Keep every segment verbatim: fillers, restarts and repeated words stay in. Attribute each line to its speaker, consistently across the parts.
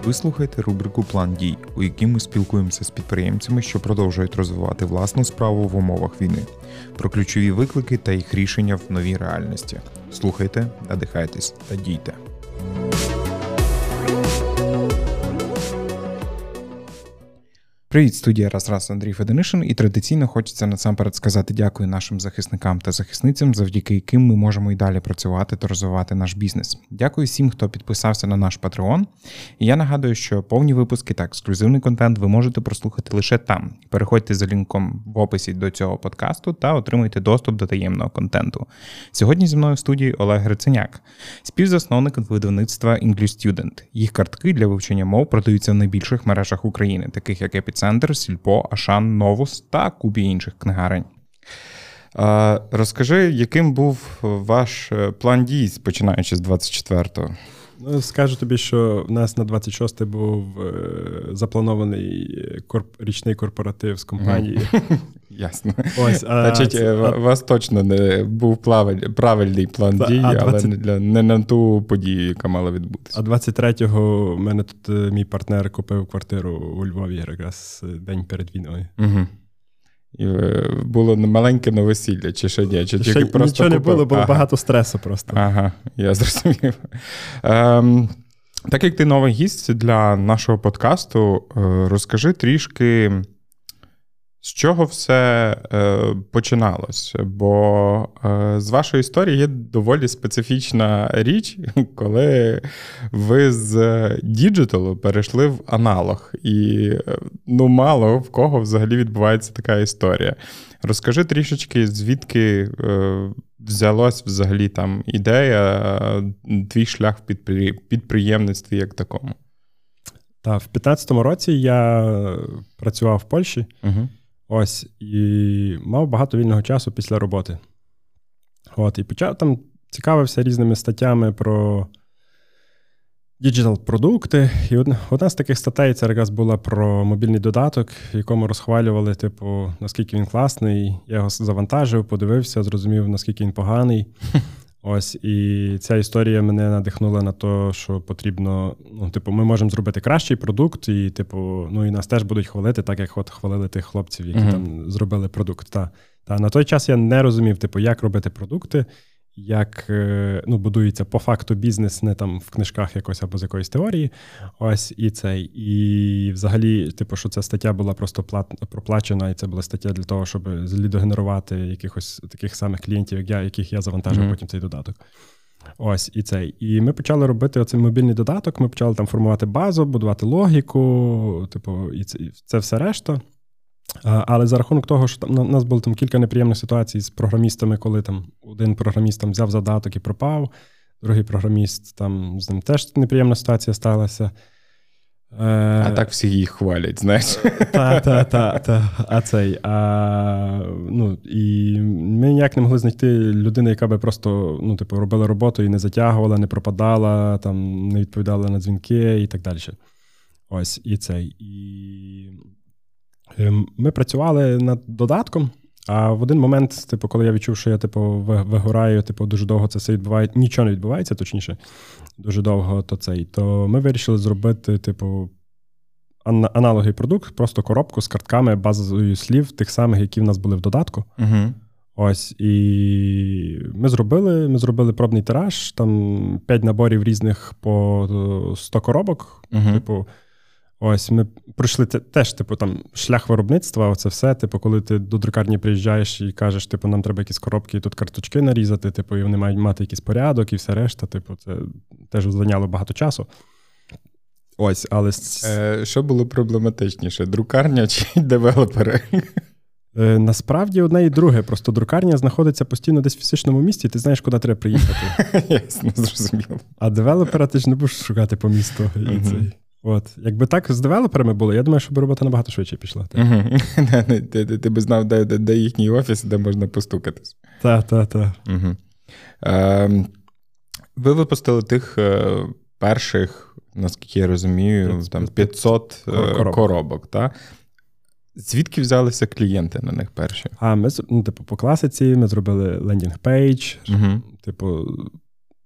Speaker 1: Ви слухаєте рубрику «План дій», у якій ми спілкуємося з підприємцями, що продовжують розвивати власну справу в умовах війни, про ключові виклики та їх рішення в новій реальності. Слухайте, надихайтесь та дійте. Привіт, студія «Раз-раз», Андрій Феденишин, і традиційно хочеться насамперед сказати дякую нашим захисникам та захисницям, завдяки яким ми можемо і далі працювати та розвивати наш бізнес. Дякую всім, хто підписався на наш Patreon. І я нагадую, що повні випуски та ексклюзивний контент ви можете прослухати лише там. Переходьте за лінком в описі до цього подкасту та отримуйте доступ до таємного контенту. Сьогодні зі мною в студії Олег Гриценяк, співзасновник видавництва English Student. Їх картки для вивчення мов продаються в найбільших мережах України, таких як Епіцентр, Центр, Сільпо, Ашан, Новус та купі інших книгарень. А, розкажи, яким був ваш план дій, починаючи з двадцять четвертого?
Speaker 2: Ну, скажу тобі, що в нас на двадцять шосте був запланований корп... річний корпоратив з компанії.
Speaker 1: Mm. Ясно.
Speaker 2: Ось, а
Speaker 1: Значить,
Speaker 2: це...
Speaker 1: у вас точно не був правильний план
Speaker 2: Та,
Speaker 1: дій,
Speaker 2: двадцять...
Speaker 1: але не, для, не на ту подію, яка мала відбутися.
Speaker 2: А двадцять третього в мене тут мій партнер купив квартиру у Львові якраз день перед війною.
Speaker 1: Угу. І було маленьке новосілля, чи ще ні? Чи
Speaker 2: ще
Speaker 1: просто
Speaker 2: нічого не
Speaker 1: купив?
Speaker 2: було, було
Speaker 1: ага.
Speaker 2: багато стресу просто.
Speaker 1: Ага, я зрозумів. Ем, так як ти новий гість для нашого подкасту, розкажи трішки, з чого все е, починалось. Бо е, з вашої історії є доволі специфічна річ, коли ви з діджиталу перейшли в аналог. І ну, мало в кого взагалі відбувається така історія. Розкажи трішечки, звідки е, взялась взагалі там ідея, твій шлях в підпри... підприємництві як такому.
Speaker 2: Так, в п'ятнадцятому році я працював в Польщі.
Speaker 1: Угу. Ось,
Speaker 2: і мав багато вільного часу після роботи. От, і почав там цікавився різними статтями про діджитал-продукти. І одна, одна з таких статей це якраз була про мобільний додаток, в якому розхвалювали, типу, наскільки він класний. Я його завантажив, подивився, зрозумів, наскільки він поганий. Ось, і ця історія мене надихнула на те, що потрібно, ну, типу, ми можемо зробити кращий продукт, і, типу, ну, і нас теж будуть хвалити, так як от хвалили тих хлопців, які mm-hmm. там зробили продукт. Та, та на той час я не розумів, типу, як робити продукти, як, ну, будується по факту бізнес, не там в книжках якось або з якоїсь теорії. Ось, і цей. І взагалі, типу, що ця стаття була просто плат, проплачена, і це була стаття для того, щоб лідогенерувати якихось таких самих клієнтів, як я, яких я завантажив mm-hmm. потім цей додаток. Ось, і цей. І ми почали робити оцей мобільний додаток, ми почали там формувати базу, будувати логіку, типу, і це, і це все решта. Але за рахунок того, що там, у нас було там кілька неприємних ситуацій з програмістами, коли там один програміст там взяв задаток і пропав, другий програміст, там з ним теж неприємна ситуація сталася.
Speaker 1: А так всі їх хвалять, знаєш.
Speaker 2: Так, так, так. Та. А цей, а, ну, і ми ніяк не могли знайти людину, яка би просто, ну, типу, робила роботу і не затягувала, не пропадала, там, не відповідала на дзвінки і так далі. Ось, і цей. І ми працювали над додатком, а в один момент, типу, коли я відчув, що я, типу, вигораю, типу, дуже довго це все відбувається, нічого не відбувається, точніше, дуже довго, то цей, то ми вирішили зробити, типу, аналогій продукт, просто коробку з картками, базою слів, тих самих, які в нас були в додатку.
Speaker 1: Угу.
Speaker 2: Ось, і ми зробили, ми зробили пробний тираж, там п'ять наборів різних по сто коробок,
Speaker 1: угу.
Speaker 2: типу, ось, ми пройшли те, теж, типу, там, шлях виробництва, оце все, типу, коли ти до друкарні приїжджаєш і кажеш, типу, нам треба якісь коробки, і тут карточки нарізати, типу, і вони мають мати якийсь порядок і все решта, типу, це теж зайняло багато часу. Ось, але...
Speaker 1: Е, що було проблематичніше, друкарня чи девелопери?
Speaker 2: Е, насправді одне і друге, просто друкарня знаходиться постійно десь в фізичному місті, і ти знаєш, куди треба приїхати.
Speaker 1: Ясно, зрозуміло.
Speaker 2: А девелопера ти ж не будеш шукати по місту. І цей. От. Якби так з девелоперами було, я думаю, щоб робота набагато швидше пішла.
Speaker 1: Uh-huh. ти, ти, ти б знав, де, де, де їхній офіс, де можна постукатись.
Speaker 2: Так, так, так.
Speaker 1: Uh-huh. Е, ви випустили тих е, перших, наскільки я розумію, там п'ятсот коробок, коробок, так? Звідки взялися клієнти на них перші?
Speaker 2: А ми, ну, типу, по класиці ми зробили лендінг-пейдж,
Speaker 1: uh-huh.
Speaker 2: типу,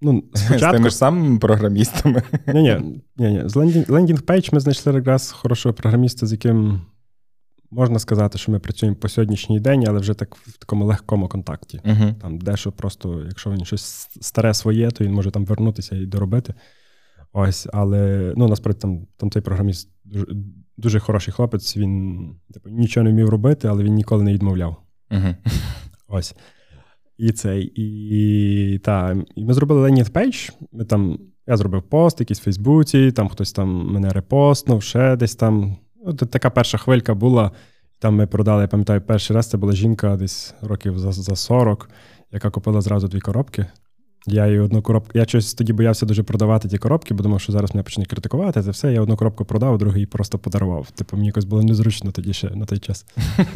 Speaker 2: ну, спочатку...
Speaker 1: З тими ж самими програмістами?
Speaker 2: Ні-ні, ні-ні. З лендінг-пейдж ми знайшли якраз хорошого програміста, з яким можна сказати, що ми працюємо по сьогоднішній день, але вже так в такому легкому контакті. Uh-huh. Там дещо просто, якщо він щось старе своє, то він може там вернутися і доробити. Ось, але, ну, насправді, там, там той програміст дуже, дуже хороший хлопець, він типу, нічого не вмів робити, але він ніколи не відмовляв. Uh-huh. Ось. І цей, і, та, і ми зробили лендінг-пейдж, ми там, я зробив пост якийсь в Фейсбуці, там хтось там мене репостнув, ще десь там. От така перша хвилька була, там ми продали, я пам'ятаю, перший раз це була жінка десь років за, за сорок, яка купила зразу дві коробки. Я їй одну коробку, я щось тоді боявся дуже продавати ті коробки, бо думав, що зараз мене почне критикувати, це все, я одну коробку продав, другу їй просто подарував. Типу, мені якось було незручно тоді ще на той час.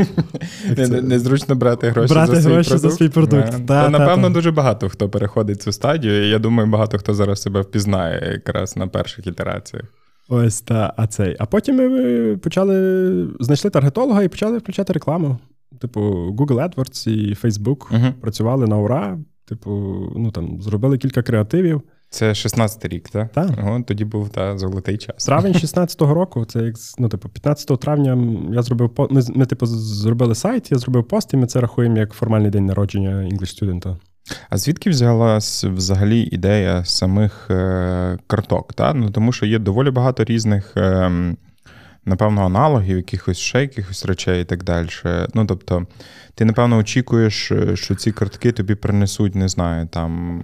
Speaker 1: Незручно брати гроші
Speaker 2: брати за свій гроші продукт. За свій продукт.
Speaker 1: Yeah. Та, напевно, дуже багато хто переходить цю стадію, і я думаю, багато хто зараз себе впізнає якраз на перших ітераціях.
Speaker 2: Ось, та, а цей. А потім ми почали, знайшли таргетолога і почали включати рекламу. Типу, Google AdWords і Facebook uh-huh. працювали на ура. Типу, ну там, зробили кілька креативів.
Speaker 1: Це шістнадцятий рік, так?
Speaker 2: Так.
Speaker 1: Ого, тоді був та, золотий час.
Speaker 2: Травень шістнадцятого року, це як, ну, типу, п'ятнадцятого травня я зробив, ми, ми, типу, зробили сайт, я зробив пост, і ми це рахуємо як формальний день народження English Student.
Speaker 1: А звідки взялась взагалі ідея самих е, карток? Та? Ну, тому що є доволі багато різних, е, напевно, аналогів, якихось ще якихось речей і так далі. Ну, тобто, ти, напевно, очікуєш, що ці картки тобі принесуть, не знаю, там,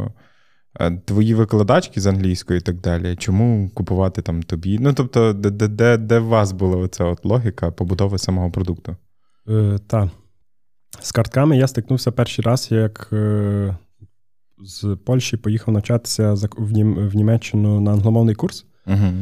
Speaker 1: е, твої викладачки з англійської і так далі. Чому купувати там тобі? Ну, тобто, де, де, де, де в вас була оця от логіка побудови самого продукту?
Speaker 2: Е, так. З картками я стикнувся перший раз, як е, з Польщі поїхав навчатися в, Нім, в Німеччину на англомовний курс.
Speaker 1: Угу.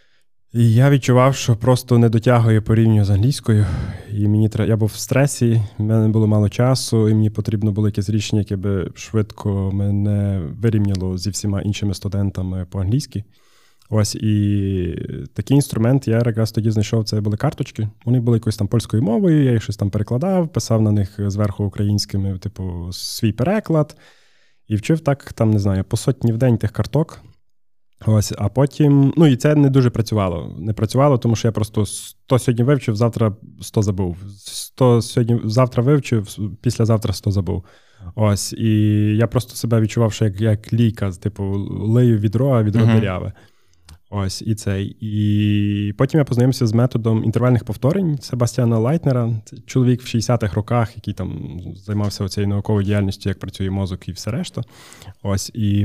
Speaker 2: І я відчував, що просто не дотягую порівняння з англійською. І мені треба, я був в стресі, в мене було мало часу, і мені потрібно було якесь рішення, яке би швидко мене вирівняло зі всіма іншими студентами по-англійськи. Ось, і такий інструмент я якраз тоді знайшов, це були карточки. Вони були якоюсь там польською мовою, я їх щось там перекладав, писав на них зверху українськими, типу, свій переклад. І вчив так, там, не знаю, по сотні в день тих карток. Ось, а потім, ну і це не дуже працювало. Не працювало, тому що я просто сто сьогодні вивчив, завтра сто забув. сто сьогодні, завтра вивчив, післязавтра сто забув. Ось, і я просто себе відчував, що як, як лійка, типу, лию відро, а відро uh-huh. диряве. Ось, і цей. І потім я познайомився з методом інтервальних повторень Себастьяна Лайтнера. Це чоловік в шістдесятих роках, який там займався цією науковою діяльністю, як працює мозок і все решта. Ось, і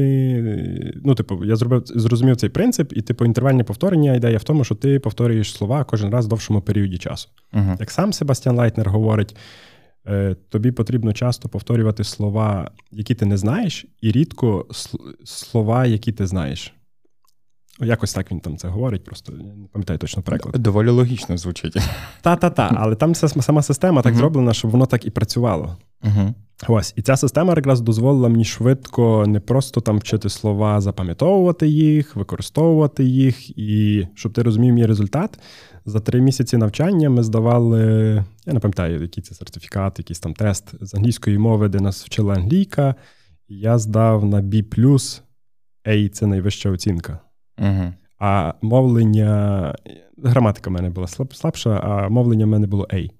Speaker 2: ми, ну, типу, я зробив, зрозумів цей принцип, і, типу, інтервальне повторення, ідея в тому, що ти повторюєш слова кожен раз в довшому періоді часу. Uh-huh. Як сам Себастьян Лайтнер говорить, тобі потрібно часто повторювати слова, які ти не знаєш, і рідко слова, які ти знаєш. Якось так він там це говорить, просто я не пам'ятаю точно переклад.
Speaker 1: Доволі логічно звучить.
Speaker 2: Та-та-та, але там сама система так uh-huh. зроблена, щоб воно так і працювало.
Speaker 1: Uh-huh.
Speaker 2: Ось, і ця система якраз дозволила мені швидко не просто там вчити слова, запам'ятовувати їх, використовувати їх, і щоб ти розумів мій результат, за три місяці навчання ми здавали, я не пам'ятаю, який це сертифікат, якийсь там тест з англійської мови, де нас вчила англійка, я здав на B плюс, A – це найвища оцінка.
Speaker 1: Uh-huh.
Speaker 2: А мовлення, граматика в мене була слаб, слабша, а мовлення в мене було A.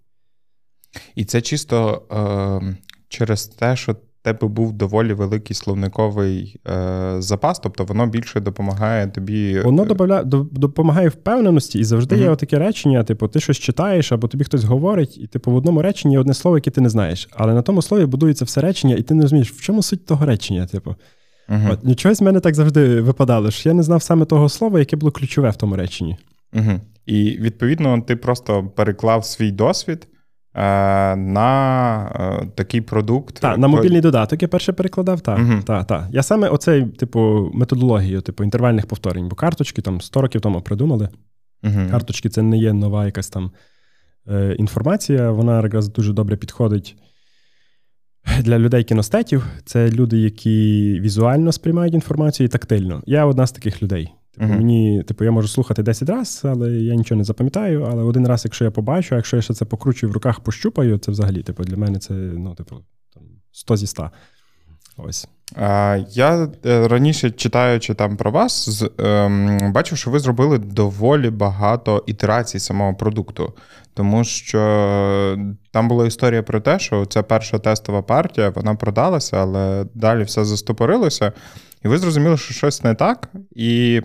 Speaker 1: І це чисто е, через те, що в тебе був доволі великий словниковий е, запас, тобто воно більше допомагає тобі...
Speaker 2: Воно добавля, допомагає впевненості, і завжди uh-huh. є отаке речення, типу, ти щось читаєш, або тобі хтось говорить, і типу в одному реченні є одне слово, яке ти не знаєш, але на тому слові будується все речення, і ти не розумієш, в чому суть того речення, типу.
Speaker 1: Uh-huh.
Speaker 2: От, нічого з мене так завжди випадало, що я не знав саме того слова, яке було ключове в тому реченні.
Speaker 1: Uh-huh. І, відповідно, ти просто переклав свій досвід е, на е, такий продукт.
Speaker 2: Так, на мобільний додаток я перше перекладав, так.
Speaker 1: Uh-huh.
Speaker 2: Та, та. Я саме оцей, типу, методологію, типу, інтервальних повторень, бо карточки там сто років тому придумали.
Speaker 1: Uh-huh.
Speaker 2: Карточки – це не є нова якась там е, інформація, вона якраз дуже добре підходить для людей кіностетів. Це люди, які візуально сприймають інформацію і тактильно. Я одна з таких людей. Типу, uh-huh. мені, типу, я можу слухати десять разів, але я нічого не запам'ятаю. Але один раз, якщо я побачу, а якщо я ще це покручую в руках, пощупаю, це взагалі, типу, для мене це, ну, типу, там, сто зі ста. Ось.
Speaker 1: Я раніше, читаючи там про вас, бачив, що ви зробили доволі багато ітерацій самого продукту. Тому що там була історія про те, що ця перша тестова партія, вона продалася, але далі все застопорилося. І ви зрозуміли, що щось не так. І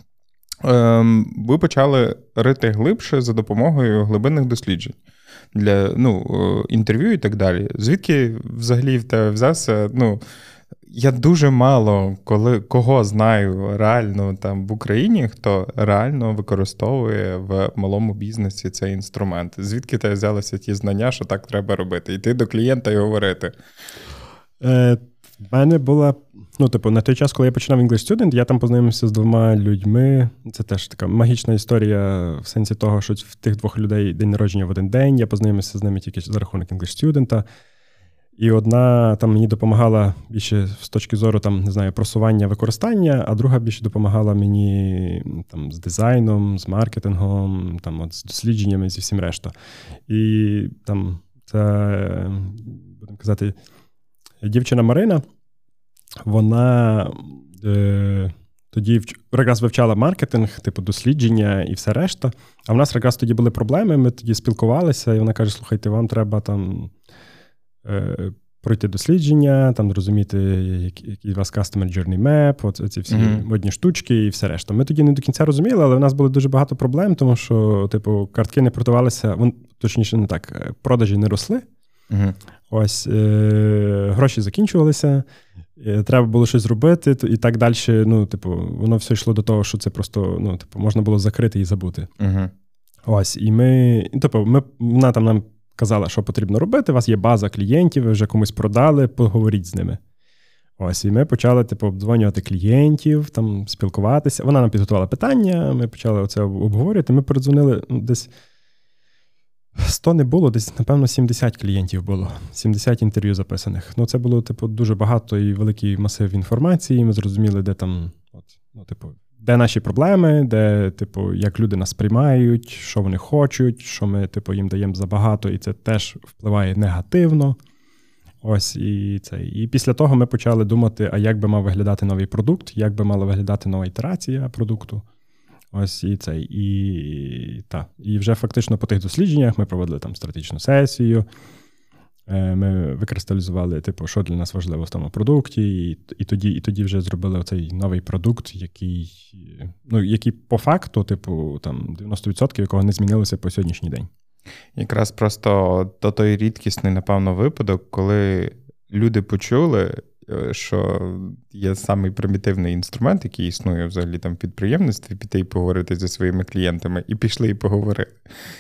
Speaker 1: ви почали рити глибше за допомогою глибинних досліджень. Для ну, інтерв'ю і так далі. Звідки взагалі в тебе взявся, ну, я дуже мало коли, кого знаю реально там в Україні, хто реально використовує в малому бізнесі цей інструмент. Звідки тебе взялися ті знання, що так треба робити? Йти до клієнта і говорити.
Speaker 2: Е, в мене була, ну, типу, на той час, коли я починав English Student, я там познайомився з двома людьми. Це теж така магічна історія в сенсі того, що в тих двох людей день народження в один день. Я познайомився з ними тільки за рахунок English Student. І одна там мені допомагала більше з точки зору там, не знаю, просування використання, а друга більше допомагала мені там з дизайном, з маркетингом, там от з дослідженнями, зі всім решта. І там це, будемо казати, дівчина Марина, вона е, тоді якраз вивчала маркетинг, типу дослідження і все решта. А в нас якраз тоді були проблеми, ми тоді спілкувалися, і вона каже, слухайте, вам треба там пройти дослідження, там зрозуміти, який у вас Customer Journey Map, от ці всі mm-hmm. модні штучки і все решта. Ми тоді не до кінця розуміли, але в нас було дуже багато проблем, тому що, типу, картки не продавалися, вон, точніше не так, продажі не росли. Mm-hmm. Ось, е- гроші закінчувалися, е- треба було щось зробити і так далі. Ну, типу, воно все йшло до того, що це просто, ну, типу, можна було закрити і забути. Mm-hmm. Ось, і ми, типу, ми, вона там нам казала, що потрібно робити, у вас є база клієнтів, ви вже комусь продали, поговоріть з ними. Ось, і ми почали, типу, обдзвонювати клієнтів, там, спілкуватися. Вона нам підготувала питання, ми почали це обговорювати, ми передзвонили, ну, десь сто не було, десь, напевно, сімдесят клієнтів було, сімдесят інтерв'ю записаних. Ну, це було, типу, дуже багато і великий масив інформації, ми зрозуміли, де там, от, ну, типу, де наші проблеми, де, типу, як люди нас приймають, що вони хочуть, що ми, типу, їм даємо забагато, і це теж впливає негативно. Ось, і це. І після того ми почали думати, а як би мав виглядати новий продукт, як би мала виглядати нова ітерація продукту. Ось, і це. І, та. І вже фактично по тих дослідженнях ми проводили там стратегічну сесію, ми викристалізували, типу, що для нас важливо в тому продукті, і, і, тоді, і тоді вже зробили оцей новий продукт, який, ну, який по факту, типу, там дев'яносто відсотків якого не змінилося по сьогоднішній день.
Speaker 1: Якраз просто то той рідкісний, напевно, випадок, коли люди почули, що є самий примітивний інструмент, який існує взагалі там в підприємництві, піти і поговорити зі своїми клієнтами, і пішли і поговорили.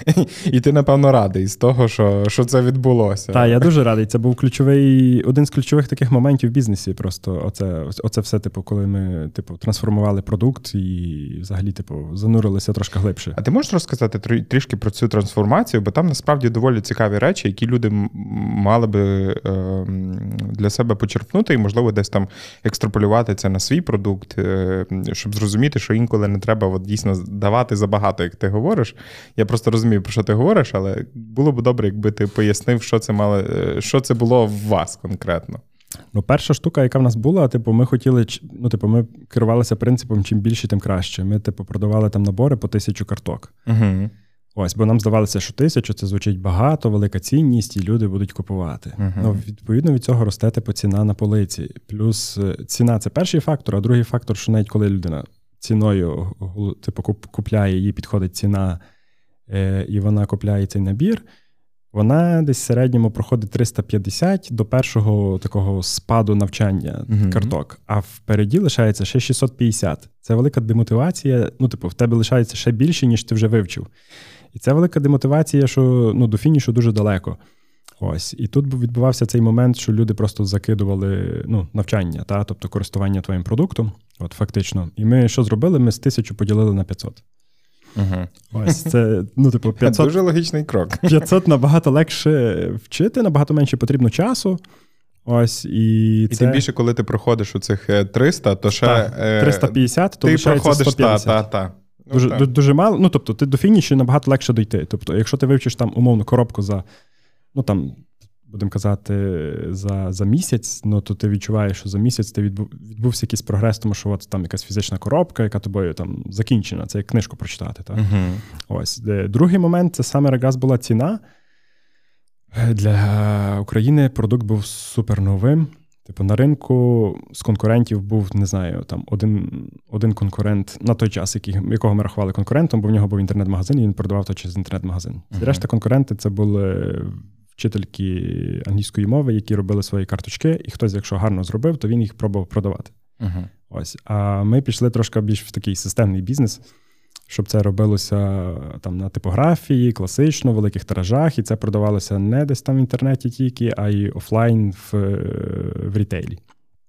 Speaker 1: І ти, напевно, радий з того, що, що це відбулося.
Speaker 2: Так, я дуже радий. Це був ключовий, один з ключових таких моментів в бізнесі. Просто оце, оце все, типу, коли ми, типу, трансформували продукт і взагалі, типу, занурилися трошки глибше.
Speaker 1: А ти можеш розказати трішки про цю трансформацію? Бо там насправді доволі цікаві речі, які люди мали би е, для себе почерпнути і, можливо, десь там екстраполювати це на свій продукт, щоб зрозуміти, що інколи не треба от, дійсно давати забагато, як ти говориш. Я просто розумію, про що ти говориш, але було б добре, якби ти пояснив, що це мало, що це було в вас конкретно.
Speaker 2: Ну, перша штука, яка в нас була, типу, ми хотіли, ну, типу, ми керувалися принципом, чим більше, тим краще. Ми, типу, продавали там набори по тисячу карток.
Speaker 1: Угу.
Speaker 2: Ось, бо нам здавалося, що тисячу – це звучить багато, велика цінність, і люди будуть купувати. Uh-huh. Ну, відповідно, від цього росте, типу, ціна на полиці. Плюс ціна – це перший фактор, а другий фактор, що навіть коли людина ціною, типу, купляє, їй підходить ціна, е, і вона купляє цей набір, вона десь в середньому проходить триста п'ятдесят до першого такого спаду навчання uh-huh. карток, а впереді лишається ще шістсот п'ятдесят. Це велика демотивація, ну, типу, в тебе лишається ще більше, ніж ти вже вивчив. І це велика демотивація, що, ну, до фінішу дуже далеко. Ось. І тут відбувався цей момент, що люди просто закидували, ну, навчання, та? Тобто користування твоїм продуктом, от фактично. І ми що зробили? Ми з тисячу поділили на п'ятсот.
Speaker 1: Угу.
Speaker 2: Ось це, ну, типу, п'ятсот.
Speaker 1: Дуже логічний крок.
Speaker 2: п'ятсот набагато легше вчити, набагато менше потрібно часу. Ось, і,
Speaker 1: і
Speaker 2: це...
Speaker 1: тим більше, коли ти проходиш у цих триста, то ще...
Speaker 2: Та, триста п'ятдесят, то
Speaker 1: ти
Speaker 2: лишається
Speaker 1: проходиш,
Speaker 2: сто п'ятдесят.
Speaker 1: Та, та, та. Ну,
Speaker 2: дуже, дуже, дуже мало. Ну, тобто, ти до фінішу набагато легше дойти. Тобто, якщо ти вивчиш там умовно коробку за, ну, там, будемо казати, за, за місяць, ну, то ти відчуваєш, що за місяць ти відбув, відбувся якийсь прогрес, тому що от там якась фізична коробка, яка тобою там закінчена, це як книжку прочитати. Так? Uh-huh. Ось. Другий момент, це саме Raygas була ціна. Для України продукт був супер новим. Типу, на ринку з конкурентів був, не знаю, там один, один конкурент на той час, який, якого ми рахували конкурентом, бо в нього був інтернет-магазин, і він продавав то через інтернет-магазин. Uh-huh. Решта конкуренти – це були вчительки англійської мови, які робили свої карточки, і хтось, якщо гарно зробив, то він їх пробував продавати. Uh-huh. Ось. А ми пішли трошки більш в такий системний бізнес, щоб це робилося там на типографії, класично, в великих тиражах, і це продавалося не десь там в інтернеті тільки, а й офлайн в, в рітейлі.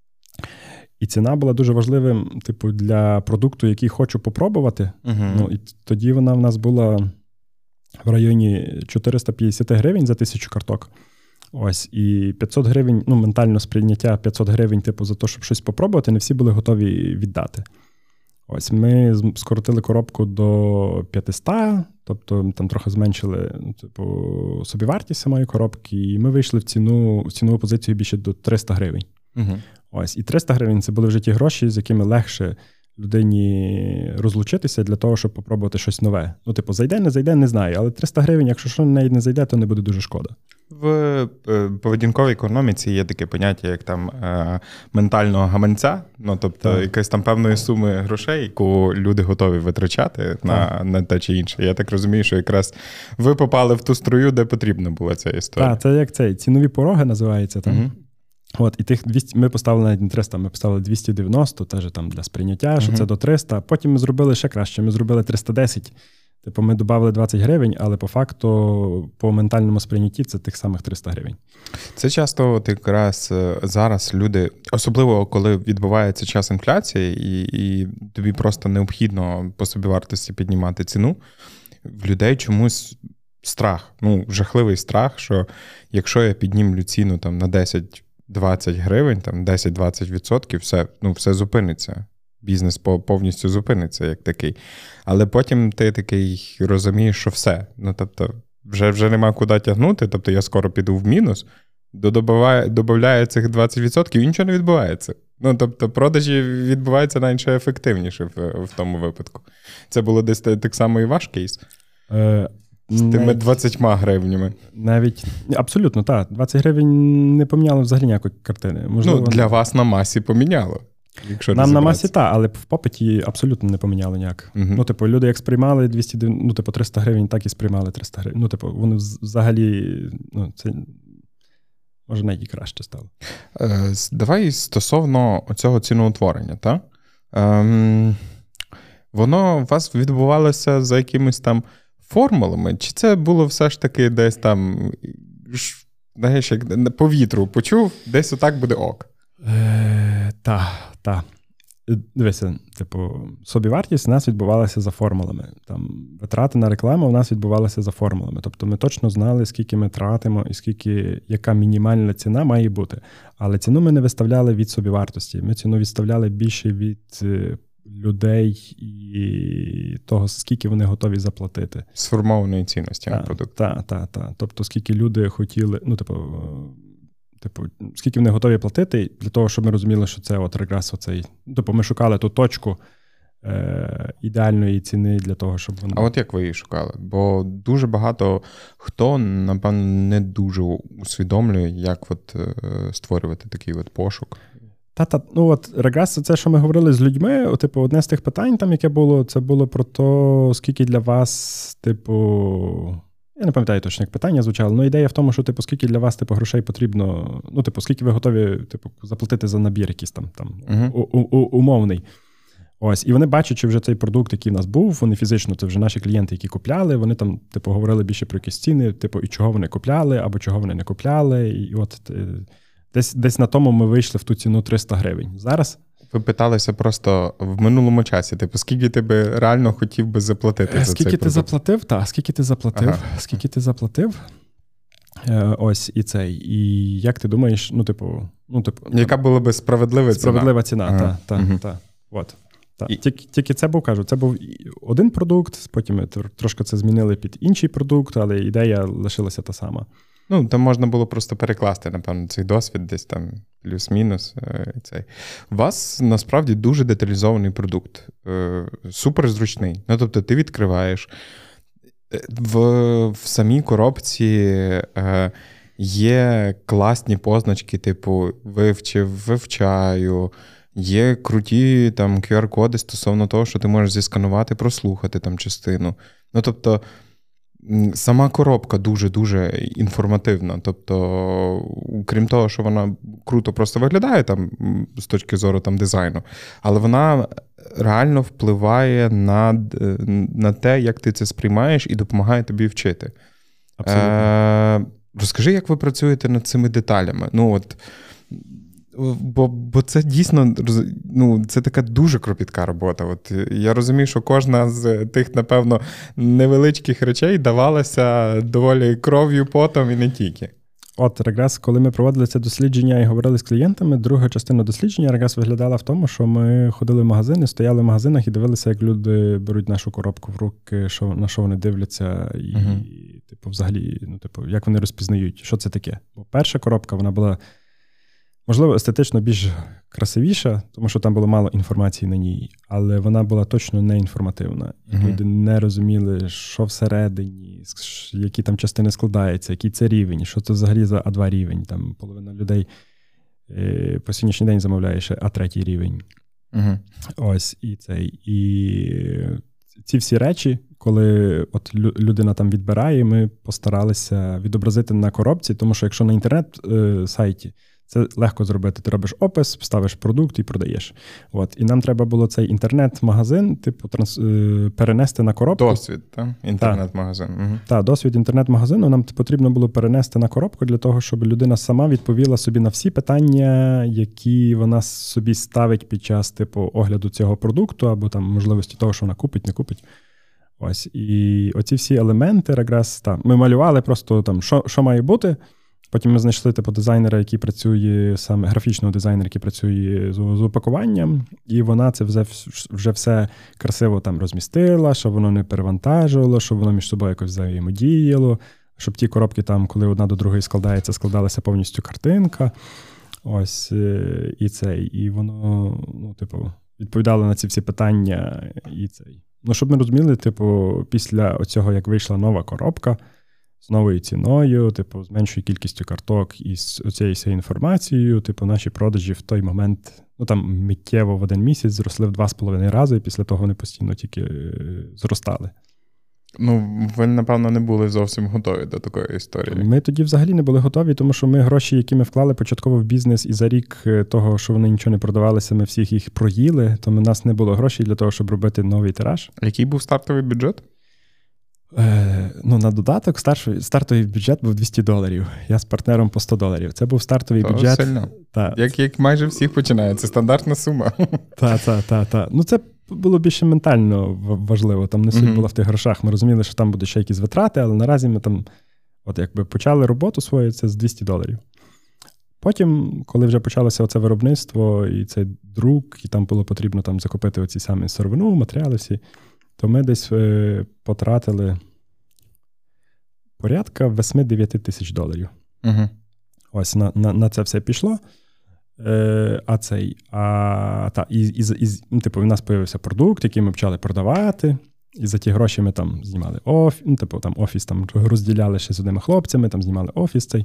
Speaker 2: І ціна була дуже важливим, типу, для продукту, який хочу попробувати. Uh-huh. Ну, і тоді вона в нас була в районі чотириста п'ятдесят гривень за тисячу карток. Ось, і п'ятсот гривень, ну, ментально сприйняття п'ятсот гривень, типу, за те, щоб щось попробувати, не всі були готові віддати. Ось, ми скоротили коробку до п'ятсот, тобто там трохи зменшили, ну, типу, собівартість самої коробки, і ми вийшли в ціну, в цінову позицію більше до триста гривень. Угу. Ось, і триста гривень – це були вже ті гроші, з якими легше людині розлучитися для того, щоб попробувати щось нове. Ну, типу, зайде, не зайде, не знаю, але триста гривень, якщо що на неї не зайде, то не буде дуже шкода.
Speaker 1: В поведінковій економіці є таке поняття, як там е, ментального гаманця, ну, тобто так. якась там певної суми грошей, яку люди готові витрачати на, на те чи інше. Я так розумію, що якраз ви попали в ту струю, де потрібна була ця історія.
Speaker 2: Так, це як цей, цінові пороги називається там. Угу. От, і тих двісті, ми поставили навіть не триста, ми поставили двісті дев'яносто, теж там для сприйняття, uh-huh. що це до триста. Потім ми зробили ще краще, ми зробили триста десять. Типу ми додали двадцять гривень, але по факту по ментальному сприйнятті це тих самих триста гривень.
Speaker 1: Це часто от якраз зараз люди, особливо коли відбувається час інфляції і, і тобі просто необхідно по собівартості піднімати ціну, в людей чомусь страх, ну жахливий страх, що якщо я піднімлю ціну там на десять двадцять гривень, там десять-двадцять відсотків, все, ну, все зупиниться. Бізнес повністю зупиниться як такий. Але потім ти такий розумієш, що все. Ну, тобто, вже, вже нема куди тягнути, тобто я скоро піду в мінус, додає цих двадцять відсотків і нічого не відбувається. Ну, тобто, продажі відбуваються навіть ще ефективніше в, в тому випадку. Це було десь так само і ваш кейс? Е- З тими двадцятьма гривнями.
Speaker 2: Навіть, абсолютно, так. двадцять гривень не поміняло взагалі ніякої картини.
Speaker 1: Можливо, ну, для вас на масі поміняло. Якщо
Speaker 2: нам на масі так, але в попиті абсолютно не поміняло ніяк. Угу. Ну, типу, люди як сприймали двісті, ну, типу, триста гривень, так і сприймали триста гривень. Ну, типу, вони взагалі, ну, це, може, навіть і краще стало.
Speaker 1: Е, давай стосовно цього ціноутворення, так? Ем, воно у вас відбувалося за якимись там формулами? Чи це було все ж таки десь там, знаєш, як по вітру почув, десь отак буде ок?
Speaker 2: Е, так, так. Дивися, типу, собівартість у нас відбувалася за формулами. Там витрати на рекламу у нас відбувалися за формулами. Тобто ми точно знали, скільки ми тратимо і скільки, яка мінімальна ціна має бути. Але ціну ми не виставляли від собівартості. Ми ціну відставляли більше від людей і того, скільки вони готові заплатити.
Speaker 1: Сформованої цінності на продукт.
Speaker 2: Так, так, так. Тобто, скільки люди хотіли, ну, типу, типу, скільки вони готові платити для того, щоб ми розуміли, що це от Raygas оцей. Тобто, ми шукали ту точку е, ідеальної ціни для того, щоб вони...
Speaker 1: А от як ви її шукали? Бо дуже багато хто, напевно, не дуже усвідомлює, як от е, створювати такий от пошук.
Speaker 2: Та-та, ну от Raygas, це, що ми говорили з людьми, о, типу, одне з тих питань, там, яке було, це було про те, скільки для вас, типу, я не пам'ятаю точно, як питання звучало, але ідея в тому, що, типу, скільки для вас, типу, грошей потрібно, ну, типу, скільки ви готові, типу, заплатити за набір якийсь там, там uh-huh. у, у, у, умовний. Ось, і вони бачачи вже цей продукт, який в нас був, вони фізично, це вже наші клієнти, які купляли, вони там, типу, говорили більше про якісь ціни, типу, і чого вони купляли, або чого вони не купляли, і от... Десь, десь на тому ми вийшли в ту ціну триста гривень. Зараз...
Speaker 1: Ви питалися просто в минулому часі, типу, скільки ти би реально хотів би заплатити за
Speaker 2: скільки
Speaker 1: цей
Speaker 2: ти заплатив? Так, скільки ти заплатив? Ага. Скільки ти заплатив? Е, ось і цей. І як ти думаєш, ну, типу... ну типу
Speaker 1: яка була би справедлива ціна?
Speaker 2: Справедлива ціна, ага. так, так, угу. так. От. І... Тільки, тільки це був, кажу, це був один продукт, потім ми трошки це змінили під інший продукт, але ідея лишилася та сама.
Speaker 1: Ну, там можна було просто перекласти, напевно, цей досвід десь там плюс-мінус. Цей. У вас, насправді, дуже деталізований продукт. Супер зручний. Ну, тобто, ти відкриваєш. В, в самій коробці е, є класні позначки, типу вивчив, вивчаю, є круті там кю ар-коди стосовно того, що ти можеш зісканувати, прослухати там частину. Ну, тобто, сама коробка дуже-дуже інформативна. Тобто, крім того, що вона круто просто виглядає там з точки зору там дизайну, але вона реально впливає на, на те, як ти це сприймаєш і допомагає тобі вчити.
Speaker 2: Абсолютно.
Speaker 1: Е, розкажи, як ви працюєте над цими деталями. Ну, от, бо, бо це дійсно, ну, це така дуже кропітка робота. От, я розумію, що кожна з тих, напевно, невеличких речей давалася доволі кров'ю, потом і не тільки.
Speaker 2: От, якраз, коли ми проводили це дослідження і говорили з клієнтами, друга частина дослідження якраз виглядала в тому, що ми ходили в магазини, стояли в магазинах і дивилися, як люди беруть нашу коробку в руки, що, на що вони дивляться, і, uh-huh. і типу, взагалі, ну, типу, як вони розпізнають, що це таке. Бо перша коробка, вона була, можливо, естетично більш красивіша, тому що там було мало інформації на ній, але вона була точно не інформативна. І uh-huh. люди не розуміли, що всередині, які там частини складаються, який це рівень, що це взагалі за а два рівень. Там половина людей е, по сьогоднішній день замовляє ще а три рівень. Uh-huh. Ось, і цей. І ці всі речі, коли от людина там відбирає, ми постаралися відобразити на коробці, тому що якщо на інтернет-сайті, це легко зробити. Ти робиш опис, ставиш продукт і продаєш. От. І нам треба було цей інтернет-магазин типу, транс... перенести на коробку.
Speaker 1: Досвід, так? Інтернет-магазин. Так, угу.
Speaker 2: та, досвід інтернет-магазину нам потрібно було перенести на коробку для того, щоб людина сама відповіла собі на всі питання, які вона собі ставить під час типу, огляду цього продукту, або там можливості того, що вона купить, не купить. Ось. І оці всі елементи, якраз, та, ми малювали просто, там, що, що має бути. Потім ми знайшли типу, дизайнера, який працює, саме графічного дизайнера, який працює з, з упакуванням, і вона це вже, вже все красиво там розмістила, щоб воно не перевантажувало, щоб воно між собою якось взаємодіяло, щоб ті коробки там, коли одна до другої складається, складалася повністю картинка. Ось, і це, і воно, ну, типу, відповідало на ці всі питання, і цей. Ну, щоб ми розуміли, типу, після оцього, як вийшла нова коробка, з новою ціною, типу, з меншою кількістю карток і з цією всією інформацією, типу, наші продажі в той момент, ну, там, миттєво в один місяць зросли в два з половиною рази, і після того вони постійно тільки зростали.
Speaker 1: Ну, ви, напевно, не були зовсім готові до такої історії.
Speaker 2: Ми тоді взагалі не були готові, тому що ми гроші, які ми вклали початково в бізнес, і за рік того, що вони нічого не продавалися, ми всіх їх проїли, то у нас не було грошей для того, щоб робити новий тираж.
Speaker 1: Який був стартовий бюджет?
Speaker 2: Е, ну, на додаток старший, стартовий бюджет був двісті доларів. Я з партнером по сто доларів. Це був стартовий
Speaker 1: То
Speaker 2: бюджет.
Speaker 1: Сильно. Та. Як, як майже всіх починає. Це стандартна сума.
Speaker 2: Так, так, так. Та. Ну, це було більше ментально важливо. Там не суть mm-hmm. була в тих грошах. Ми розуміли, що там будуть ще якісь витрати, але наразі ми там, от якби почали роботу свою, це з двісті доларів. Потім, коли вже почалося оце виробництво і цей друк, і там було потрібно там закупити оці самі сировину, матеріали всі, то ми десь е, потратили порядка вісім-дев'ять тисяч доларів.
Speaker 1: Uh-huh.
Speaker 2: Ось на, на, на це все пішло. Е, а цей, а, та, і, і, і, ну, типу, у нас з'явився продукт, який ми почали продавати, і за ті гроші ми там знімали офіс, ну, типу, там офіс там розділяли ще з одними хлопцями, там знімали офіс цей.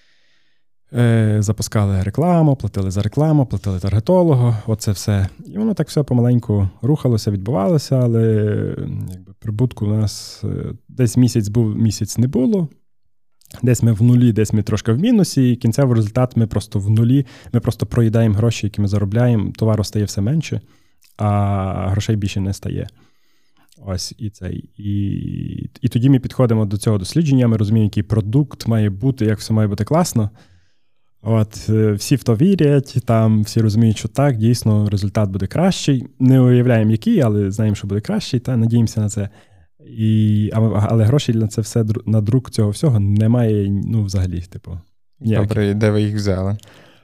Speaker 2: Е, запускали рекламу, платили за рекламу, платили таргетологу, оце все. І воно так все помаленьку рухалося, відбувалося, але якби, прибутку у нас десь місяць був, місяць не було. Десь ми в нулі, десь ми трошки в мінусі, і кінцевий результат ми просто в нулі. Ми просто проїдаємо гроші, які ми заробляємо, товару стає все менше, а грошей більше не стає. Ось, і цей. І, і тоді ми підходимо до цього дослідження, ми розуміємо, який продукт має бути, як все має бути класно. От, всі в то вірять, там всі розуміють, що так, дійсно, результат буде кращий. Не уявляємо, який, але знаємо, що буде кращий, та надіємося на це. І, але грошей на це все, на друк цього всього немає, ну, взагалі, типу.
Speaker 1: Ніяк. Добре, де ви їх взяли?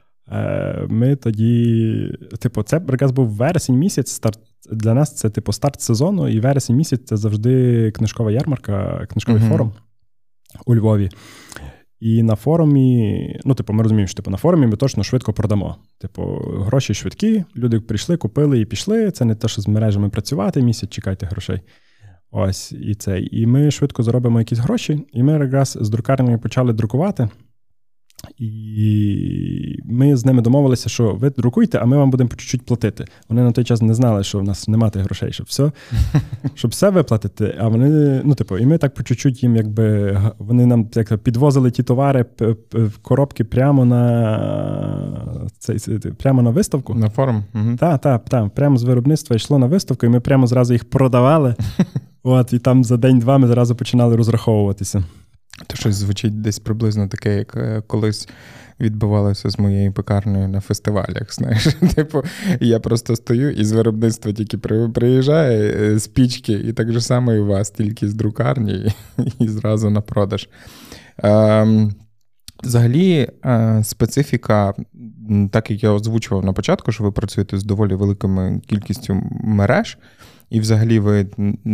Speaker 2: Ми тоді, типу, це якраз був вересень місяць, старт, для нас це, типу, старт сезону, і вересень місяць це завжди книжкова ярмарка, книжковий uh-huh. форум у Львові. І на форумі, ну, типу, ми розуміємо, що типу, на форумі ми точно швидко продамо. Типу, гроші швидкі, люди прийшли, купили і пішли. Це не те, що з мережами працювати, місяць чекайте грошей. Ось, і це. І ми швидко заробимо якісь гроші, і ми якраз з друкарнями почали друкувати. І ми з ними домовилися, що ви друкуйте, а ми вам будемо по чуть-чуть платити. Вони на той час не знали, що в нас немає тих грошей, щоб все, щоб все виплатити. А вони, ну, типу, і ми так по чуть-чуть їм, якби, вони нам як, підвозили ті товари, коробки прямо на, цей, прямо на виставку.
Speaker 1: На форум? Угу.
Speaker 2: Так, так, так. Прямо з виробництва йшло на виставку, і ми прямо зразу їх продавали. От, і там за день-два ми зразу починали розраховуватися.
Speaker 1: То щось звучить десь приблизно таке, як колись відбувалося з моєю пекарнею на фестивалях, знаєш. Типу, я просто стою, і з виробництва тільки приїжджає з пічки, і так же само і у вас, тільки з друкарні, і, і зразу на продаж. Ем, взагалі, е, специфіка, так як я озвучував на початку, що ви працюєте з доволі великою кількістю мереж, і взагалі ви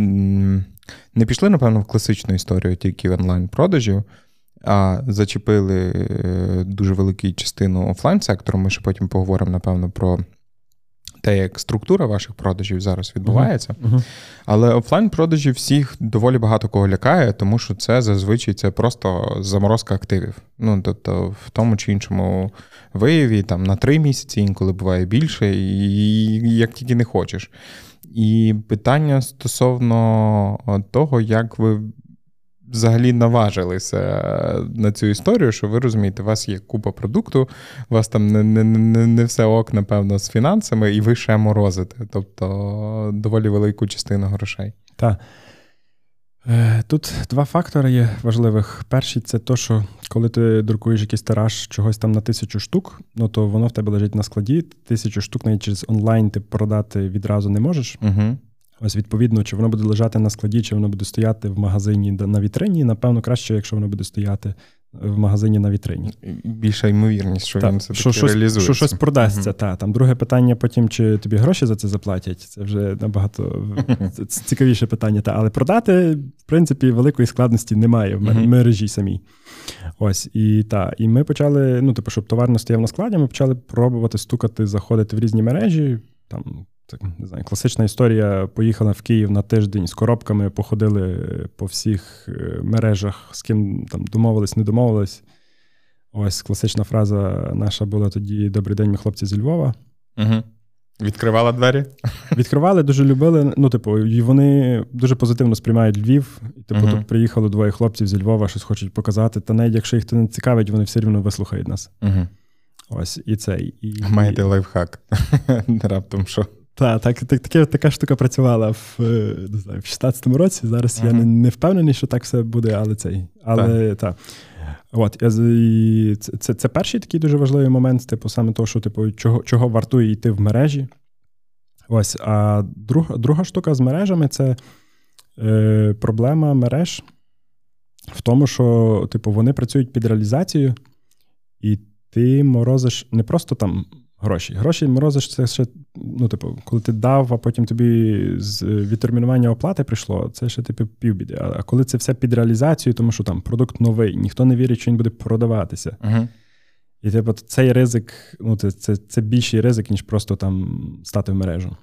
Speaker 1: не пішли, напевно, в класичну історію тільки онлайн-продажів, а зачепили дуже велику частину офлайн-сектору. Ми ще потім поговоримо, напевно, про те, як структура ваших продажів зараз відбувається. Uh-huh. Але офлайн-продажі всіх доволі багато кого лякає, тому що це зазвичай це просто заморозка активів. Ну, тобто в тому чи іншому вияві, там на три місяці, інколи буває більше, і як тільки не хочеш. І питання стосовно того, як ви взагалі наважилися на цю історію, що ви розумієте, у вас є купа продукту, у вас там не, не, не, не все ок, напевно, з фінансами, і ви ще морозите. Тобто доволі велику частину грошей.
Speaker 2: Так. Тут два фактори є важливих. Перший – це те, що коли ти друкуєш якийсь тираж чогось там на тисячу штук, ну то воно в тебе лежить на складі. Тисячу штук навіть через онлайн ти продати відразу не можеш.
Speaker 1: Угу.
Speaker 2: Ось відповідно, чи воно буде лежати на складі, чи воно буде стояти в магазині на вітрині. Напевно, краще, якщо воно буде стояти в магазині на вітрині.
Speaker 1: Більша ймовірність, що
Speaker 2: та,
Speaker 1: він все-таки
Speaker 2: що щось,
Speaker 1: реалізується.
Speaker 2: Що щось продасться,
Speaker 1: угу.
Speaker 2: та. Там друге питання потім, чи тобі гроші за це заплатять. Це вже набагато цікавіше питання. Та. Але продати, в принципі, великої складності немає в мережі самій. Ось, і та. І ми почали, ну, типу, щоб товар не стояв на складі, ми почали пробувати стукати, заходити в різні мережі. Там, так, не знаю, класична історія. Поїхала в Київ на тиждень з коробками, походили по всіх мережах, з ким там домовились, не домовились. Ось класична фраза наша була тоді «Добрий день, ми хлопці зі Львова».
Speaker 1: Угу. Відкривала двері?
Speaker 2: Відкривали, дуже любили. Ну, типу, і вони дуже позитивно сприймають Львів. І, типу, угу. Тут приїхало двоє хлопців зі Львова, щось хочуть показати. Та навіть якщо їх це не цікавить, вони все рівно вислухають нас.
Speaker 1: Угу.
Speaker 2: Ось, і це. І,
Speaker 1: маєте і... лайфхак. Раптом що?
Speaker 2: Так, так, так, так, така штука працювала в, не знаю, в шістнадцятому році. Зараз ага. я не, не впевнений, що так все буде, але цей. Але так. Та. От, і це, це, це перший такий дуже важливий момент, типу, саме того, що типу, чого, чого вартує йти в мережі. Ось, а друга, друга штука з мережами – це е, проблема мереж в тому, що типу, вони працюють під реалізацією, і ти морозиш не просто там гроші. Гроші морозиш це ще, ну, типу, коли ти дав, а потім тобі з відтермінування оплати прийшло, це ще типу півбіди. А коли це все під реалізацію, тому що там продукт новий, ніхто не вірить, що він буде продаватися.
Speaker 1: Uh-huh.
Speaker 2: І типу, цей ризик, ну, це, це, це більший ризик, ніж просто там стати в мережу.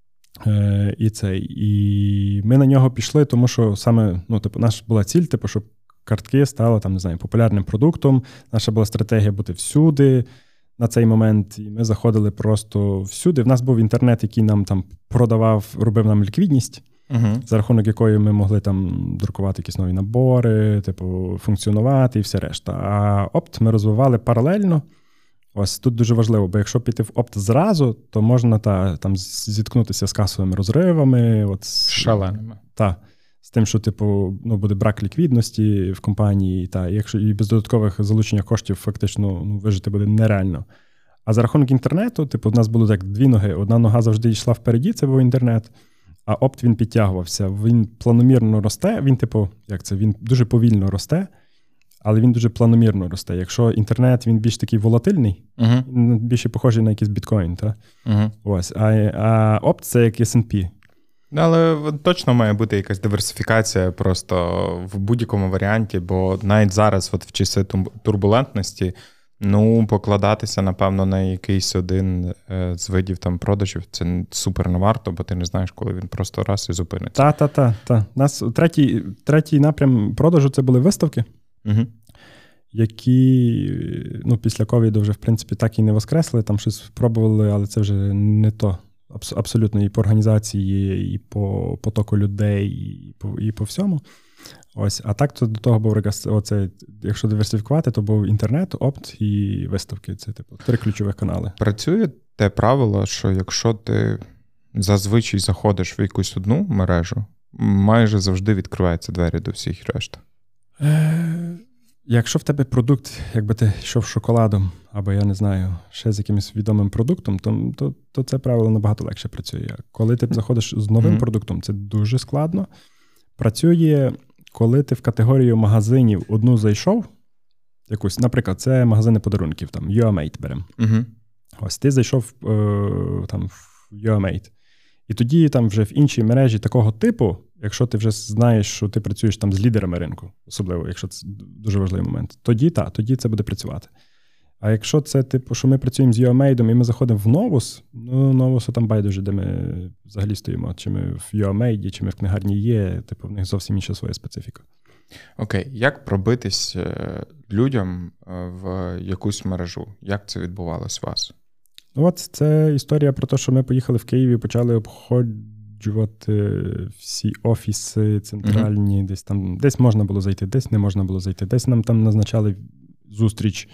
Speaker 2: Е, і, це, і ми на нього пішли, тому що саме, ну, типу, наша була ціль, типу, щоб картки стали, там, не знаю, популярним продуктом. Наша була стратегія бути всюди на цей момент. І ми заходили просто всюди. В нас був інтернет, який нам там продавав, робив нам ліквідність, uh-huh. за рахунок якої ми могли там друкувати якісь нові набори, типу, функціонувати і все решта. А опт ми розвивали паралельно. Ось тут дуже важливо, бо якщо піти в опт зразу, то можна та, там зіткнутися з касовими розривами. От,
Speaker 1: шаленими.
Speaker 2: Так. З тим, що, типу, ну, буде брак ліквідності в компанії, та, і якщо і без додаткових залучення коштів фактично ну, вижити буде нереально. А за рахунок інтернету, типу, у нас було так дві ноги. Одна нога завжди йшла впереді, це був інтернет, а опт він підтягувався. Він планомірно росте, він, типу, як це, він дуже повільно росте, але він дуже планомірно росте. Якщо інтернет, він більш такий волатильний, uh-huh. він більше похожий на якийсь біткоін, та?
Speaker 1: Uh-huh.
Speaker 2: Ось. А, а опт – це як ес енд пі.
Speaker 1: Але точно має бути якась диверсифікація просто в будь-якому варіанті, бо навіть зараз от в часи турбулентності, ну, покладатися, напевно, на якийсь один з видів там продажів, це супер не варто, бо ти не знаєш, коли він просто раз і зупиниться.
Speaker 2: Так, так, так. Та. Нас третій, третій напрям продажу – це були виставки, угу. які, ну, після ковіду вже, в принципі, так і не воскресли, там щось спробували, але це вже не то. Абсолютно і по організації, і по потоку людей, і по, і по всьому. Ось, а так то до того був оце, якщо диверсифікувати, то був інтернет, опт і виставки. Це типу три ключових канали.
Speaker 1: Працює те правило, що якщо ти зазвичай заходиш в якусь одну мережу, майже завжди відкриваються двері до всіх решт.
Speaker 2: Е- Якщо в тебе продукт, якби ти йшов шоколадом, або, я не знаю, ще з якимось відомим продуктом, то, то, то це правило набагато легше працює. Коли ти заходиш з новим mm-hmm. продуктом, це дуже складно. Працює, коли ти в категорію магазинів одну зайшов, якусь, наприклад, це магазини подарунків, там, YouAmate беремо. Mm-hmm. Ось ти зайшов е, там, в YouAmate. І тоді там вже в іншій мережі такого типу, якщо ти вже знаєш, що ти працюєш там з лідерами ринку, особливо, якщо це дуже важливий момент, тоді так, тоді це буде працювати. А якщо це, типу, що ми працюємо з YouAmate і ми заходимо в Novus, ну, Novus там байдуже, де ми взагалі стоїмо, чи ми в YouAmate, чи ми в книгарні є, типу, в них зовсім інша своя специфіка.
Speaker 1: Окей, як пробитись людям в якусь мережу? Як це відбувалось у вас?
Speaker 2: Ну, от це історія про те, що ми поїхали в Київ і почали обходжувати всі офіси центральні, mm-hmm. десь там, десь можна було зайти, десь не можна було зайти, десь нам там назначали зустріч,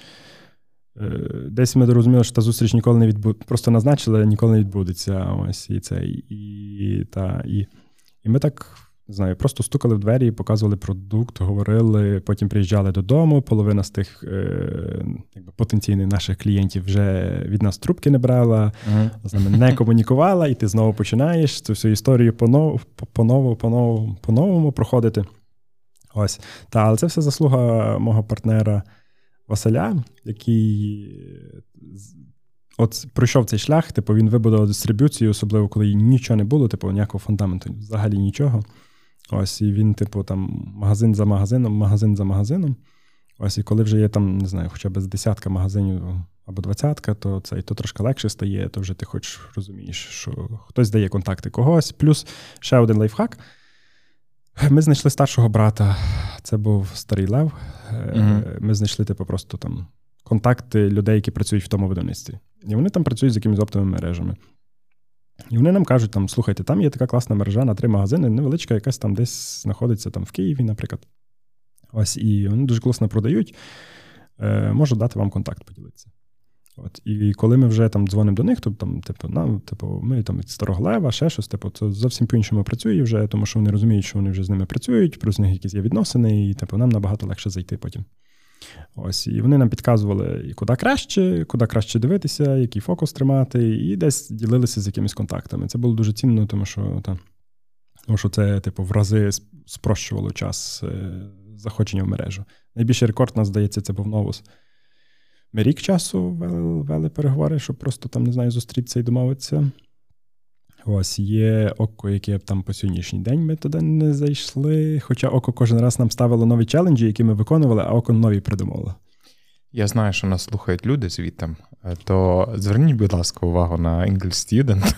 Speaker 2: десь ми розуміли, що та зустріч ніколи не відбудеться, просто назначили, ніколи не відбудеться, ось, і це, і, та, і, і ми так, не знаю, просто стукали в двері, показували продукт, говорили, потім приїжджали додому, половина з тих е, якби, потенційних наших клієнтів вже від нас трубки не брала, uh-huh. з нами не комунікувала, і ти знову починаєш цю всю історію по-новому, по-новому, по-новому, по-новому проходити. Ось. Та, але це все заслуга мого партнера Василя, який от пройшов цей шлях, типу він вибудував дистриб'юцію, особливо коли нічого не було, типу ніякого фундаменту, взагалі нічого. Ось, і він, типу, там, магазин за магазином, магазин за магазином. Ось, і коли вже є там, не знаю, хоча б з десятка магазинів або двадцятка, то це і то трошки легше стає, то вже ти хоч розумієш, що хтось дає контакти когось. Плюс ще один лайфхак. Ми знайшли старшого брата, це був Старий Лев. Mm-hmm. Ми знайшли, типу, просто там контакти людей, які працюють в тому видавництві. І вони там працюють з якимись оптовими мережами. І вони нам кажуть, там, слухайте, там є така класна мережа на три магазини, невеличка якась там десь знаходиться там в Києві, наприклад. Ось, і вони дуже класно продають. Е, можу дати вам контакт, поділитися. От, і коли ми вже там дзвонимо до них, то там, типу, нам, типу, ми там від Старого Лева, ще щось, типу, це зовсім по-іншому працює вже, тому що вони розуміють, що вони вже з ними працюють, плюс у них якісь є відносини, і типу, нам набагато легше зайти потім. Ось, і вони нам підказували, куди краще, куди краще дивитися, який фокус тримати, і десь ділилися з якимись контактами. Це було дуже цінно, тому що, та, тому що це, типу, в рази спрощувало час е, заходження в мережу. Найбільший рекорд, нас, здається, це був Novus. Ми рік часу вели, вели переговори, щоб просто, там, не знаю, зустрітися і домовитися. Ось, є Око, яке там по сьогоднішній день ми туди не зайшли, хоча Око кожен раз нам ставило нові челенджі, які ми виконували, а Око нові придумувало.
Speaker 1: Я знаю, що нас слухають люди звідти, то зверніть, будь ласка, увагу на English Student.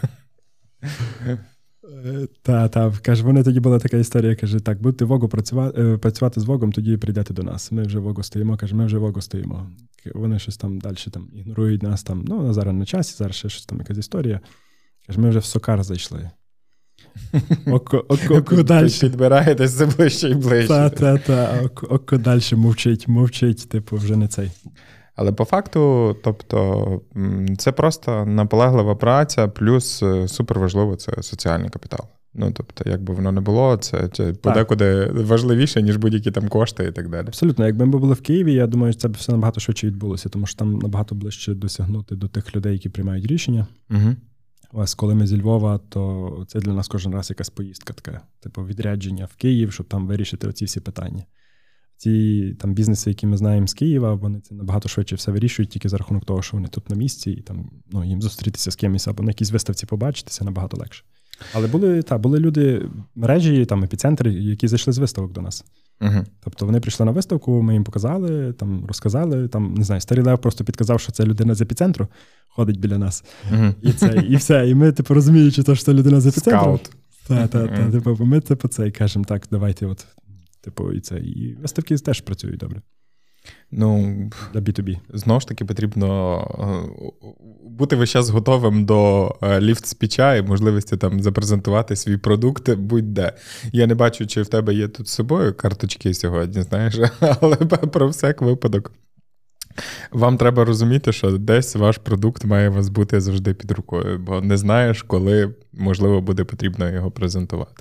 Speaker 2: Так, так, каже, вони тоді була така історія, каже, так, будете Вогу працювати, працювати з Вогом, тоді прийдете до нас. Ми вже Вогу стоїмо, каже, ми вже Вогу стоїмо. Вони щось там далі там ігнорують нас, там, ну, зараз на часі, зараз ще щось там якась історія. Каже, ми вже в Сокар зайшли. Око, око, око далі.
Speaker 1: Підбираєтесь все ближче і ближче.
Speaker 2: Так, так, так, око, око далі мовчить, мовчить, типу, вже не цей.
Speaker 1: Але по факту, тобто, це просто наполеглива праця, плюс суперважливо це соціальний капітал. Ну, тобто, якби воно не було, це, це подекуди важливіше, ніж будь-які там кошти і так далі.
Speaker 2: Абсолютно. Якби ми були в Києві, я думаю, це б все набагато швидше відбулося, тому що там набагато ближче досягнути до тих людей, які приймають рішення.
Speaker 1: Угу.
Speaker 2: Ось, коли ми зі Львова, то це для нас кожен раз якась поїздка така, типу відрядження в Київ, щоб там вирішити оці всі питання. Ці там бізнеси, які ми знаємо з Києва, вони це набагато швидше все вирішують тільки за рахунок того, що вони тут на місці, і там, ну, їм зустрітися з кимось або на якійсь виставці побачитися набагато легше. Але були, та, були люди, мережі, там, епіцентри, які зайшли з виставок до нас.
Speaker 1: Угу.
Speaker 2: Тобто вони прийшли на виставку, ми їм показали, там, розказали, там, не знаю, Старий Лев просто підказав, що це людина з епіцентру ходить біля нас.
Speaker 1: Угу.
Speaker 2: І, це, і все. І ми, типу, розуміючи, що це людина з епіцентру.
Speaker 1: Скаут.
Speaker 2: Так, так, так. Типу, ми, типу, це і кажемо, так, давайте, от, типу, і це. І виставки теж працюють добре.
Speaker 1: Ну,
Speaker 2: для бі ту бі.
Speaker 1: Знову ж таки, потрібно бути весь час готовим до ліфт-спіча і можливості там запрезентувати свій продукт будь-де. Я не бачу, чи в тебе є тут з собою карточки сьогодні, знаєш, але про всяк випадок. Вам треба розуміти, що десь ваш продукт має у вас бути завжди під рукою, бо не знаєш, коли, можливо, буде потрібно його презентувати.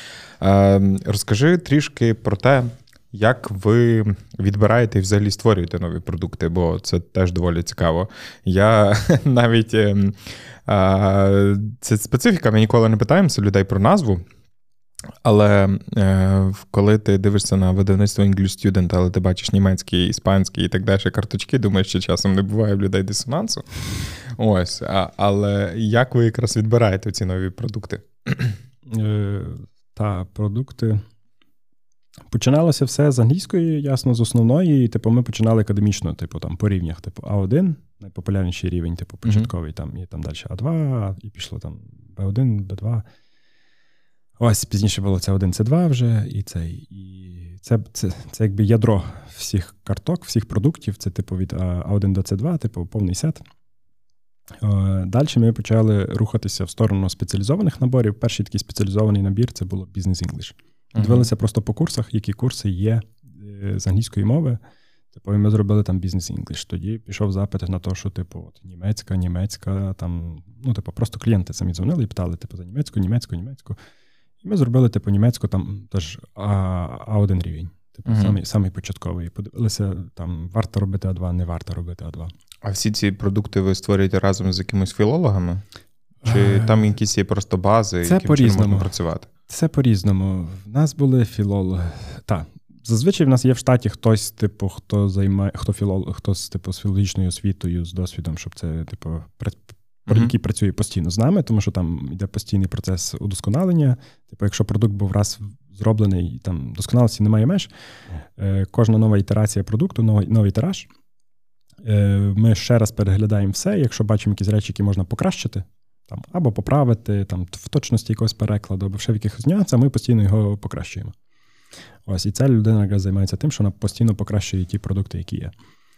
Speaker 1: Розкажи трішки про те, як ви відбираєте і взагалі створюєте нові продукти, бо це теж доволі цікаво. Я навіть... А, це специфіка, ми ніколи не питаємося людей про назву, але е, коли ти дивишся на видавництво English Student, але ти бачиш німецький, іспанський і так далі карточки, думаєш, що часом не буває в людей дисонансу. Ось, а, але як ви якраз відбираєте ці нові продукти?
Speaker 2: Е, та, продукти... Починалося все з англійської, ясно, з основної, і, типу, ми починали академічно, типу, там, по рівнях, типу, а один, найпопулярніший рівень, типу, початковий, mm-hmm. там, і там далі а два, і пішло там бі один, бі два. Ось, пізніше було це один, це два вже, і це, і це, це, це, це якби ядро всіх карток, всіх продуктів, це, типу, від а один до це два, типу, повний сет. Далі ми почали рухатися в сторону спеціалізованих наборів. Перший такий спеціалізований набір – це було Business English. Uh-huh. Дивилися просто по курсах, які курси є з англійської мови. Типу, ми зробили там Business English. Тоді пішов запит на те, що, типу, от, німецька, німецька, там, ну, типу, просто клієнти самі дзвонили і питали, типу, за німецьку, німецьку, німецьку. І ми зробили, типу, німецьку, там, теж а один рівень. Типу, uh-huh. самий, самий початковий. Подивилися, там, варто робити а два, не варто робити а два.
Speaker 1: А всі ці продукти ви створюєте разом з якимись філологами? Чи там якісь є просто бази,
Speaker 2: це
Speaker 1: яким чином можна працювати?
Speaker 2: Це по-різному. В нас були філологи. Так. Зазвичай в нас є в штаті хтось, типу, хто займає, хто філолог, хтось, типу, з філологічною освітою, з досвідом, щоб це, типу, mm-hmm. який працює постійно з нами, тому що там йде постійний процес удосконалення. Типу, якщо продукт був раз зроблений, там досконалості немає меж, кожна нова ітерація продукту, новий, новий тираж, ми ще раз переглядаємо все, якщо бачимо якісь речі, які можна покращити, там, або поправити, там, в точності якогось перекладу, або ще в якихось нюансах, ми постійно його покращуємо. Ось, і ця людина яка займається тим, що вона постійно покращує ті продукти, які є.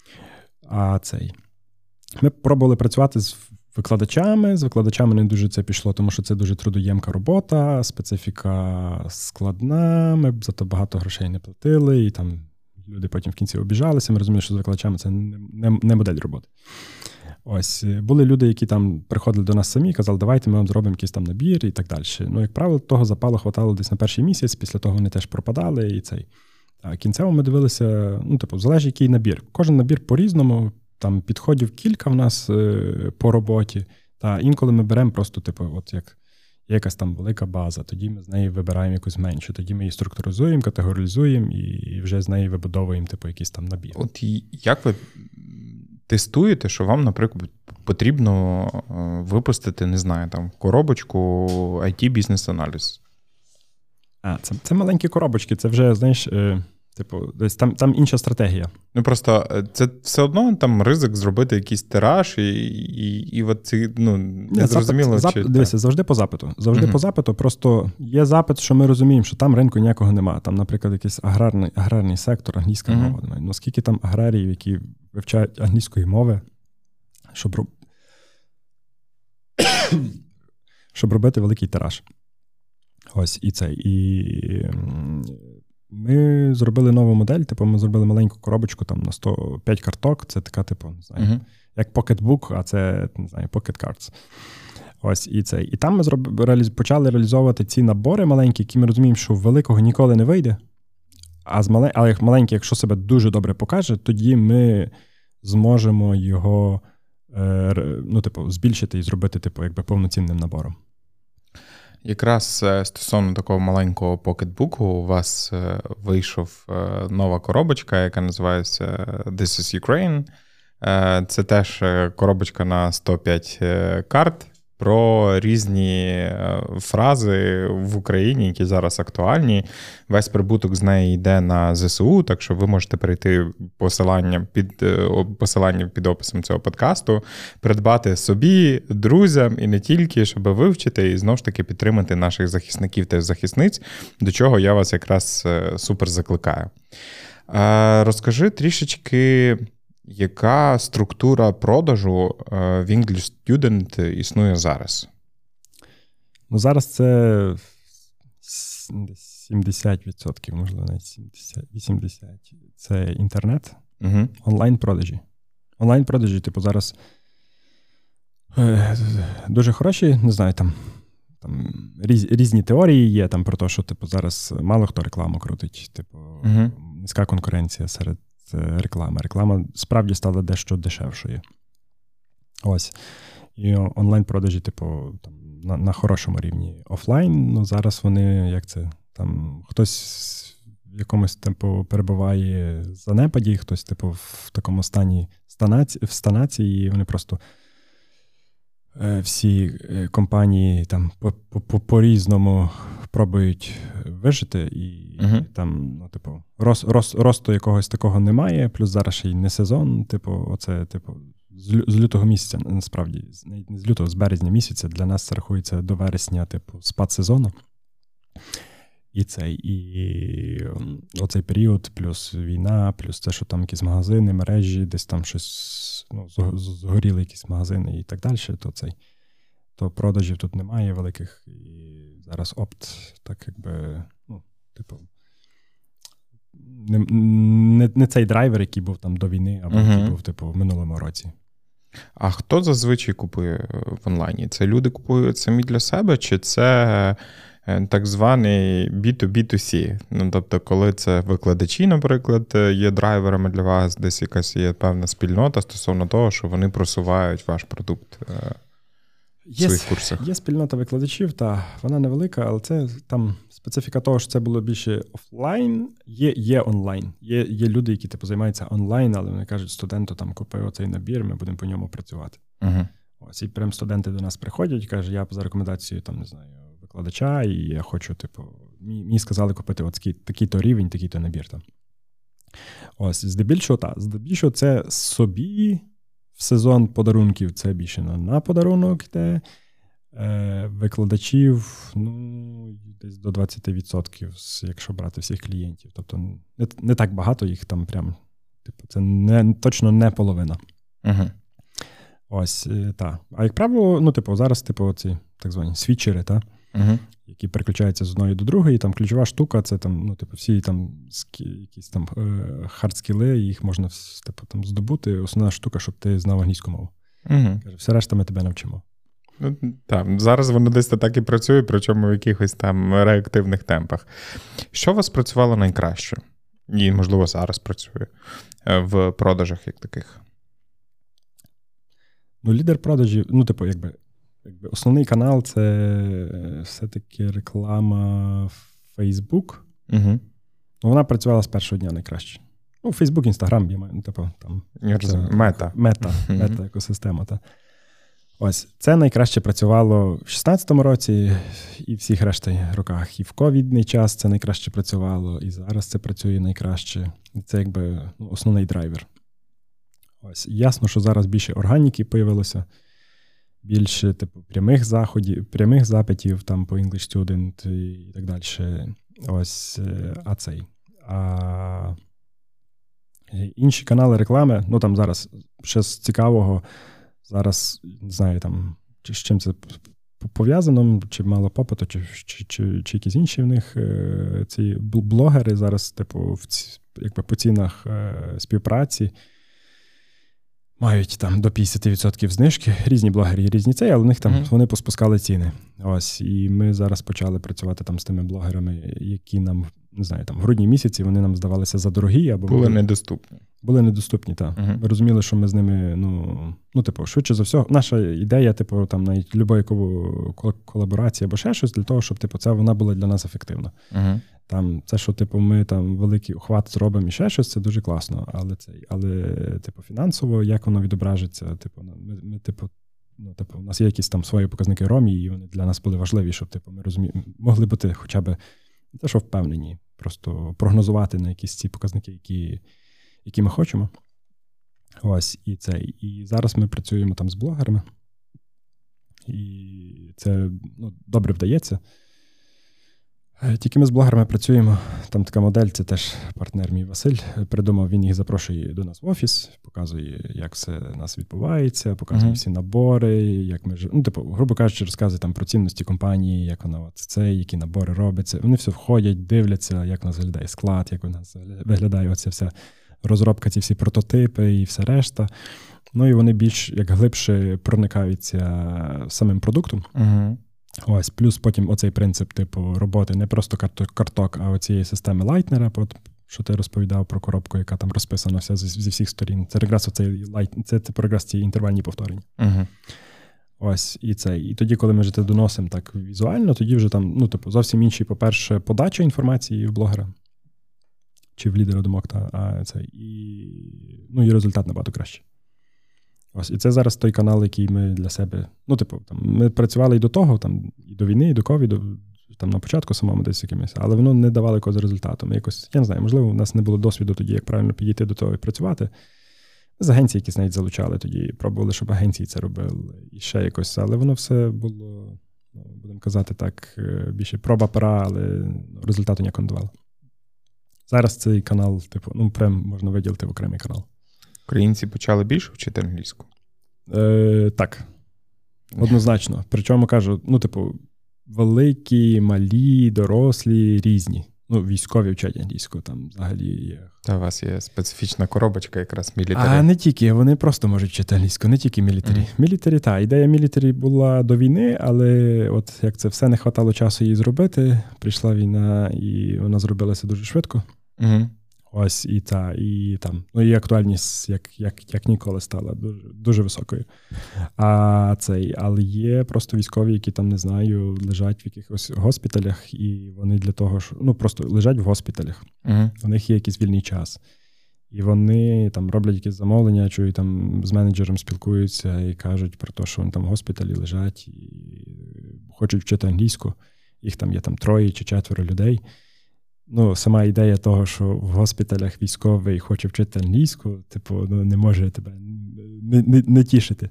Speaker 2: А цей... Ми пробували працювати з викладачами, з викладачами не дуже це пішло, тому що це дуже трудоємка робота, специфіка складна, ми б за то багато грошей не платили, і там люди потім в кінці обіжалися, ми розуміли, що з викладачами це не, не, не модель роботи. Ось, були люди, які там приходили до нас самі, казали, давайте ми вам зробимо якийсь там набір і так далі. Ну, як правило, того запалу хватало десь на перший місяць, після того вони теж пропадали і цей. А кінцево ми дивилися, ну, типу, залежить який набір. Кожен набір по-різному, там підходів кілька в нас е, по роботі, та інколи ми беремо просто, типу, от як є якась там велика база, тоді ми з неї вибираємо якусь меншу, тоді ми її структуризуємо, категоризуємо і, і вже з неї вибудовуємо, типу, якийсь там набір.
Speaker 1: От як ви тестуєте, що вам, наприклад, потрібно випустити, не знаю, там, коробочку ай ті-бізнес-аналіз?
Speaker 2: А, це, це маленькі коробочки, це вже, знаєш, е, типу, десь там, там інша стратегія.
Speaker 1: Ну, просто це все одно там ризик зробити якийсь тираж і, і, і от ці, ну, не зрозуміло.
Speaker 2: Запит,
Speaker 1: чи...
Speaker 2: Дивися, завжди по запиту. Завжди uh-huh. по запиту, просто є запит, що ми розуміємо, що там ринку ніякого нема. Там, наприклад, якийсь аграрний, аграрний сектор, англійська uh-huh. мова. Ну, скільки там аграріїв, які вивчають англійської мови, щоб, щоб робити великий тираж. Ось, і це. І ми зробили нову модель, типу, ми зробили маленьку коробочку там на сто п'ять карток, це така, типу, не знаю, uh-huh. як Pocketbook, а це, не знаю, Pocket Cards. Ось, і це. І там ми зроб... реаліз... почали реалізовувати ці набори маленькі, які ми розуміємо, що великого ніколи не вийде, а з мале... але маленький, якщо себе дуже добре покаже, тоді ми зможемо його е... ну, типу, збільшити і зробити, типу, якби повноцінним набором.
Speaker 1: Якраз стосовно такого маленького покетбуку у вас вийшов нова коробочка, яка називається This is Ukraine. Це теж коробочка на сто п'ять карт. про різні фрази в Україні, які зараз актуальні. Весь прибуток з неї йде на ЗСУ, так що ви можете перейти посилання під, посилання під описом цього подкасту, придбати собі, друзям і не тільки, щоб вивчити і знову ж таки підтримати наших захисників та захисниць, до чого я вас якраз супер закликаю. Розкажи трішечки, яка структура продажу в English Student існує зараз?
Speaker 2: Ну, зараз це сімдесят відсотків, можливо, навіть сімдесят, вісімдесят відсотків. Це інтернет, угу. онлайн-продажі. Онлайн-продажі, типу, зараз е, дуже хороші, не знаю, там, там різ, різні теорії є там про те, що, типу, зараз мало хто рекламу крутить, типу, угу. низька конкуренція серед реклами. Реклама справді стала дещо дешевшою. Ось. І онлайн-продажі, типу, там, на, на хорошому рівні. Офлайн, ну, зараз вони, як це, там, хтось в якомусь, типу, перебуває в занепаді, хтось, типу, в такому стані станації, в станації, і вони просто е, всі компанії там по, по, по-різному пробують вижити, і uh-huh. там, ну, типу, рост, рост, росту якогось такого немає, плюс зараз ще й не сезон, типу, оце, типу, з, з лютого місяця, насправді, не з лютого, з березня місяця, для нас це рахується до вересня, типу, спад сезону. І цей, і оцей період, плюс війна, плюс те, що там якісь магазини, мережі, десь там щось, ну, згоріли якісь магазини і так далі, то цей, то продажів тут немає великих, і зараз опт, так якби, ну, типу, не, не, не цей драйвер, який був там до війни, або uh-huh. який був, типу, в минулому році.
Speaker 1: А хто зазвичай купує в онлайні? Це люди купують самі для себе, чи це так званий бі ту бі ту сі? Ну, тобто, коли це викладачі, наприклад, є драйверами для вас, десь якась є певна спільнота стосовно того, що вони просувають ваш продукт в своїх
Speaker 2: є,
Speaker 1: курсах?
Speaker 2: Є спільнота викладачів, та вона невелика, але це там специфіка того, що це було більше офлайн, є, є онлайн. Є, є люди, які типу займаються онлайн, але вони кажуть, студенту там купив оцей набір, ми будемо по ньому працювати. Uh-huh. Ось, і прям студенти до нас приходять, кажуть, я за рекомендацією, там, не знаю, викладача, і я хочу, типу, мені сказали купити от такий, такий-то рівень, такий-то набір там. Ось, здебільшого, так, здебільшого це собі в сезон подарунків, це більше на, на подарунок йде. Е, викладачів, ну, десь до двадцять відсотків, якщо брати всіх клієнтів. Тобто не, не так багато їх там прям, типу, це не, точно не половина.
Speaker 1: Угу.
Speaker 2: Ось, так. А як правило, ну, типу, зараз, типу, ці так звані світчери, та,
Speaker 1: угу.
Speaker 2: які переключаються з одної до другої, там ключова штука, це там, ну, типу, всі там якісь там хардскіли, їх можна, типу, там здобути. Основна штука, щоб ти знав англійську мову.
Speaker 1: Угу.
Speaker 2: Каже, все решта ми тебе навчимо.
Speaker 1: Ну, так, зараз воно десь так і працює, причому в якихось там реактивних темпах. Що у вас працювало найкраще? І, можливо, зараз працює в продажах як таких?
Speaker 2: Ну, лідер продажів, ну, типу, якби, якби основний канал – це все-таки реклама Facebook.
Speaker 1: Угу.
Speaker 2: Ну, вона працювала з першого дня найкраще. Ну, Facebook, Instagram, я маю, ну, типу, там.
Speaker 1: Це, мета.
Speaker 2: Мета, мета екосистема, так. Ось, це найкраще працювало в шістнадцятому році і всіх решта роках. І в ковідний час це найкраще працювало, і зараз це працює найкраще. І це якби, ну, основний драйвер. Ось, ясно, що зараз більше органіки появилося, більше типу прямих заходів, прямих запитів там по English Student і так далі. Ось, а цей. А інші канали реклами, ну там зараз ще з цікавого. Зараз, не знаю, там, чи з чим це пов'язано, чи мало попиту, чи, чи, чи, чи якісь інші в них ці блогери зараз, типу, в ці, якби по цінах співпраці мають там до п'ятдесят відсотків знижки. Різні блогери є різні цей, але в них там mm-hmm. вони поспускали ціни. Ось, і ми зараз почали працювати там з тими блогерами, які нам, не знаю, там в грудні місяці вони нам здавалися задорогі. Або
Speaker 1: були ми... недоступні.
Speaker 2: Були недоступні, так. Uh-huh. Ми розуміли, що ми з ними, ну, ну, типу, швидше за все, наша ідея, типу, там, навіть любої колаборації або ще щось, для того, щоб, типу, це вона була для нас ефективна.
Speaker 1: Uh-huh.
Speaker 2: Там, це, що, типу, ми там великий охват зробимо і ще щось, це дуже класно. Але, це, але типу, фінансово, як воно відображиться, типу, ми, ми, типу, ну, типу, у нас є якісь там свої показники ромі, і вони для нас були важливі, щоб типу, ми розумі... могли бути хоча б не те, що впевнені, просто прогнозувати на якісь ці показники, які, які ми хочемо. Ось, і це. І зараз ми працюємо там з блогерами. І це ну, добре вдається. Тільки ми з блогерами працюємо. Там така модель, це теж партнер мій Василь. Придумав, він їх запрошує до нас в офіс, показує, як все у нас відбувається, показує uh-huh. всі набори, як ми ну, типу, грубо кажучи, розказує там про цінності компанії, як вона от це, які набори робиться. Вони все входять, дивляться, як у нас виглядає склад, як у нас виглядає оця вся розробка, ці всі прототипи і все решта. Ну і вони більш як глибше проникаються самим продуктом.
Speaker 1: Uh-huh.
Speaker 2: Ось, плюс потім оцей принцип типу роботи не просто карток, а оцієї системи Лайтнера, що ти розповідав про коробку, яка там розписана вся зі всіх сторін. Це якраз оцей лайт, це типу якраз ці інтервальні повторення.
Speaker 1: Uh-huh.
Speaker 2: Ось, і це. І тоді, коли ми вже це доносимо так візуально, тоді вже там, ну, типу, зовсім інші, по-перше, подача інформації в блогера чи в лідера думок, та, а це, і, ну, і результат набагато кращий. Ось, і це зараз той канал, який ми для себе, ну, типу, там, ми працювали і до того, там, і до війни, і до ковіду, там, на початку самому десь якимось, але воно не давало якогось результату. Ми якось, я не знаю, можливо, у нас не було досвіду тоді, як правильно підійти до того і працювати. З агенції якісь навіть залучали тоді, пробували, щоб агенції це робили, і ще якось, але воно все було, ну, будемо казати так, більше проба пера, але результату ніякого не давало. Зараз цей канал, типу, ну, прям можна виділити в окремий канал.
Speaker 1: Українці почали більше вчити англійську?
Speaker 2: Е, так. Однозначно. Причому, кажу, ну, типу, великі, малі, дорослі, різні. Ну, військові вчать англійську, там взагалі є.
Speaker 1: Та у вас є специфічна коробочка якраз мілітарі.
Speaker 2: А не тільки, вони просто можуть вчити англійську, не тільки мілітарі. Mm. Мілітарі, так, ідея мілітарі була до війни, але от як це все не хватало часу її зробити, прийшла війна, і вона зробилася дуже швидко.
Speaker 1: Mm.
Speaker 2: Ось і та, і там, ну і актуальність як, як, як ніколи стала дуже, дуже високою. А цей, але є просто військові, які там, не знаю, лежать в якихось госпіталях, і вони для того, що, ну просто лежать в госпіталях.
Speaker 1: Uh-huh.
Speaker 2: У них є якийсь вільний час. І вони там роблять якісь замовлення, чи там з менеджером спілкуються і кажуть про те, що вони там в госпіталі лежать і хочуть вчити англійську. Їх там є там троє чи четверо людей. Ну, сама ідея того, що в госпіталях військовий хоче вчити англійську, типу, ну, не може тебе не, не, не тішити.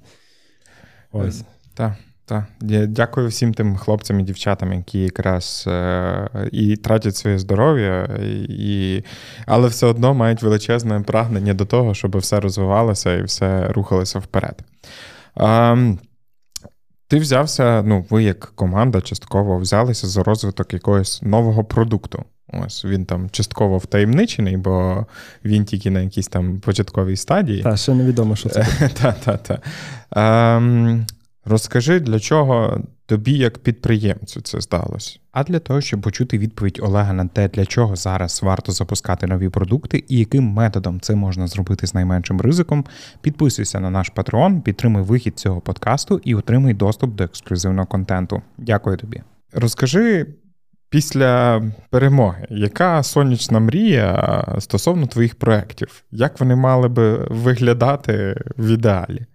Speaker 2: Ось.
Speaker 1: Так, так. Дякую всім тим хлопцям і дівчатам, які якраз е- і тратять своє здоров'я, і, але все одно мають величезне прагнення до того, щоб все розвивалося і все рухалося вперед. Е- Ти взявся, ну, ви як команда частково взялися за розвиток якогось нового продукту. Ось, він там частково втаємничений, бо він тільки на якійсь там початковій стадії.
Speaker 2: Так, ще невідомо, що це.
Speaker 1: Так, так, так. Ем, розкажи, для чого тобі як підприємцю це здалося? А для того, щоб почути відповідь Олега на те, для чого зараз варто запускати нові продукти і яким методом це можна зробити з найменшим ризиком, підписуйся на наш Patreon, підтримуй вихід цього подкасту і отримай доступ до ексклюзивного контенту. Дякую тобі. Розкажи, після перемоги, яка сонячна мрія стосовно твоїх проєктів? Як вони мали би виглядати в ідеалі?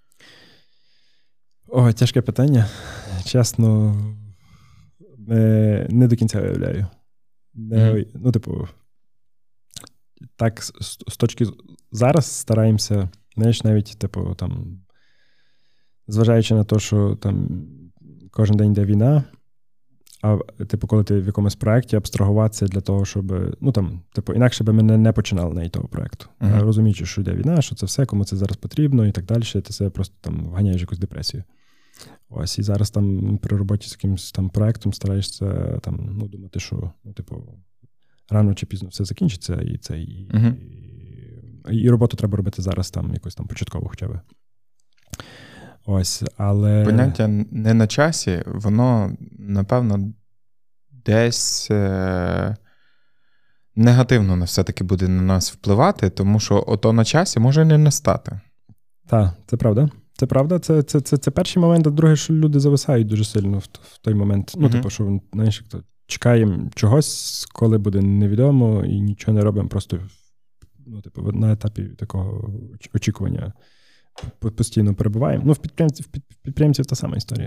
Speaker 2: О, тяжке питання. Чесно, не, не до кінця уявляю. Не, mm-hmm. Ну, типу, так, з, з точки зараз стараємося, знаєш, навіть, типу, там, зважаючи на те, що там кожен день йде війна, а, типу, коли ти в якомусь проєкті, абстрагуватися для того, щоб, ну, там, типу, інакше би ми не, не починали навіть того проєкту. Mm-hmm. Розуміючи, що йде війна, що це все, кому це зараз потрібно і так далі, ти себе просто там вганяєш якусь депресію. Ось, і зараз там при роботі з якимось там проєктом стараєшся там, ну, думати, що, ну, типу, рано чи пізно все закінчиться, і це, і, mm-hmm. і, і роботу треба робити зараз там якось там початково хоча б. Ось, але...
Speaker 1: Поняття не на часі, воно, напевно, десь е- негативно не все-таки буде на нас впливати, тому що ото на часі може не настати.
Speaker 2: Так, це правда. Це правда, це, це, це, це перший момент, а друге, що люди зависають дуже сильно в, в той момент. Mm-hmm. Ну, типу, що, знаєш, чекаємо чогось, коли буде невідомо, і нічого не робимо, просто, ну, типу, на етапі такого очікування постійно перебуваємо. Ну, в підприємців, в підприємців та сама історія.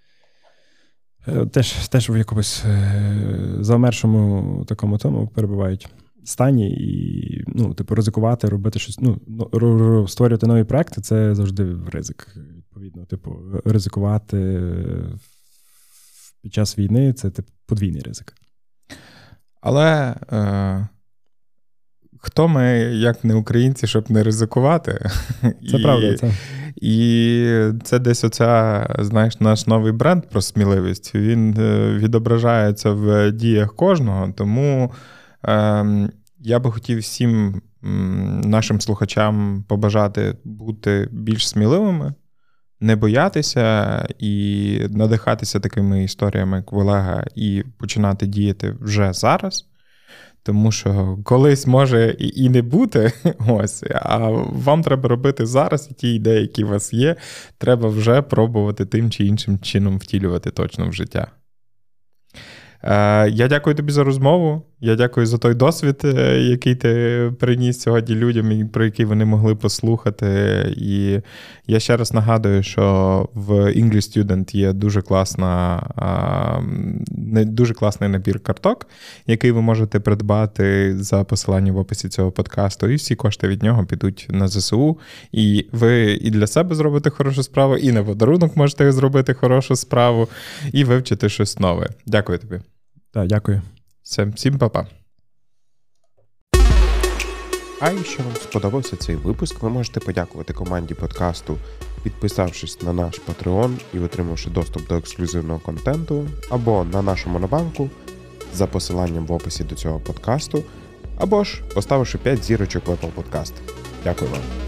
Speaker 2: Теж, теж в якомусь завмершому такому тому перебувають стані і, ну, типу, ризикувати, робити щось, ну, створювати нові проекти – це завжди ризик, відповідно. Типу, ризикувати під час війни – це, типу, подвійний ризик.
Speaker 1: Але е, хто ми, як не українці, щоб не ризикувати?
Speaker 2: Це і, правда, це.
Speaker 1: І це десь оця, знаєш, наш новий бренд про сміливість. Він відображається в діях кожного, тому е, я би хотів всім нашим слухачам побажати бути більш сміливими, не боятися і надихатися такими історіями, як в Олега, і починати діяти вже зараз. Тому що колись може і не бути, ось, а вам треба робити зараз, і ті ідеї, які у вас є, треба вже пробувати тим чи іншим чином втілювати точно в життя. Я дякую тобі за розмову, я дякую за той досвід, який ти приніс сьогодні людям, про який вони могли послухати. І я ще раз нагадую, що в English Student є дуже класна, дуже класний набір карток, який ви можете придбати за посиланням в описі цього подкасту, і всі кошти від нього підуть на ЗСУ. І ви і для себе зробите хорошу справу, і на подарунок можете зробити хорошу справу, і вивчити щось нове. Дякую тобі.
Speaker 2: Так, дякую.
Speaker 1: Все, всім па-па. А якщо вам сподобався цей випуск, ви можете подякувати команді подкасту, підписавшись на наш Patreon і отримавши доступ до ексклюзивного контенту, або на нашу монобанку за посиланням в описі до цього подкасту, або ж поставивши п'ять зірочок в Apple Podcast. Дякую вам.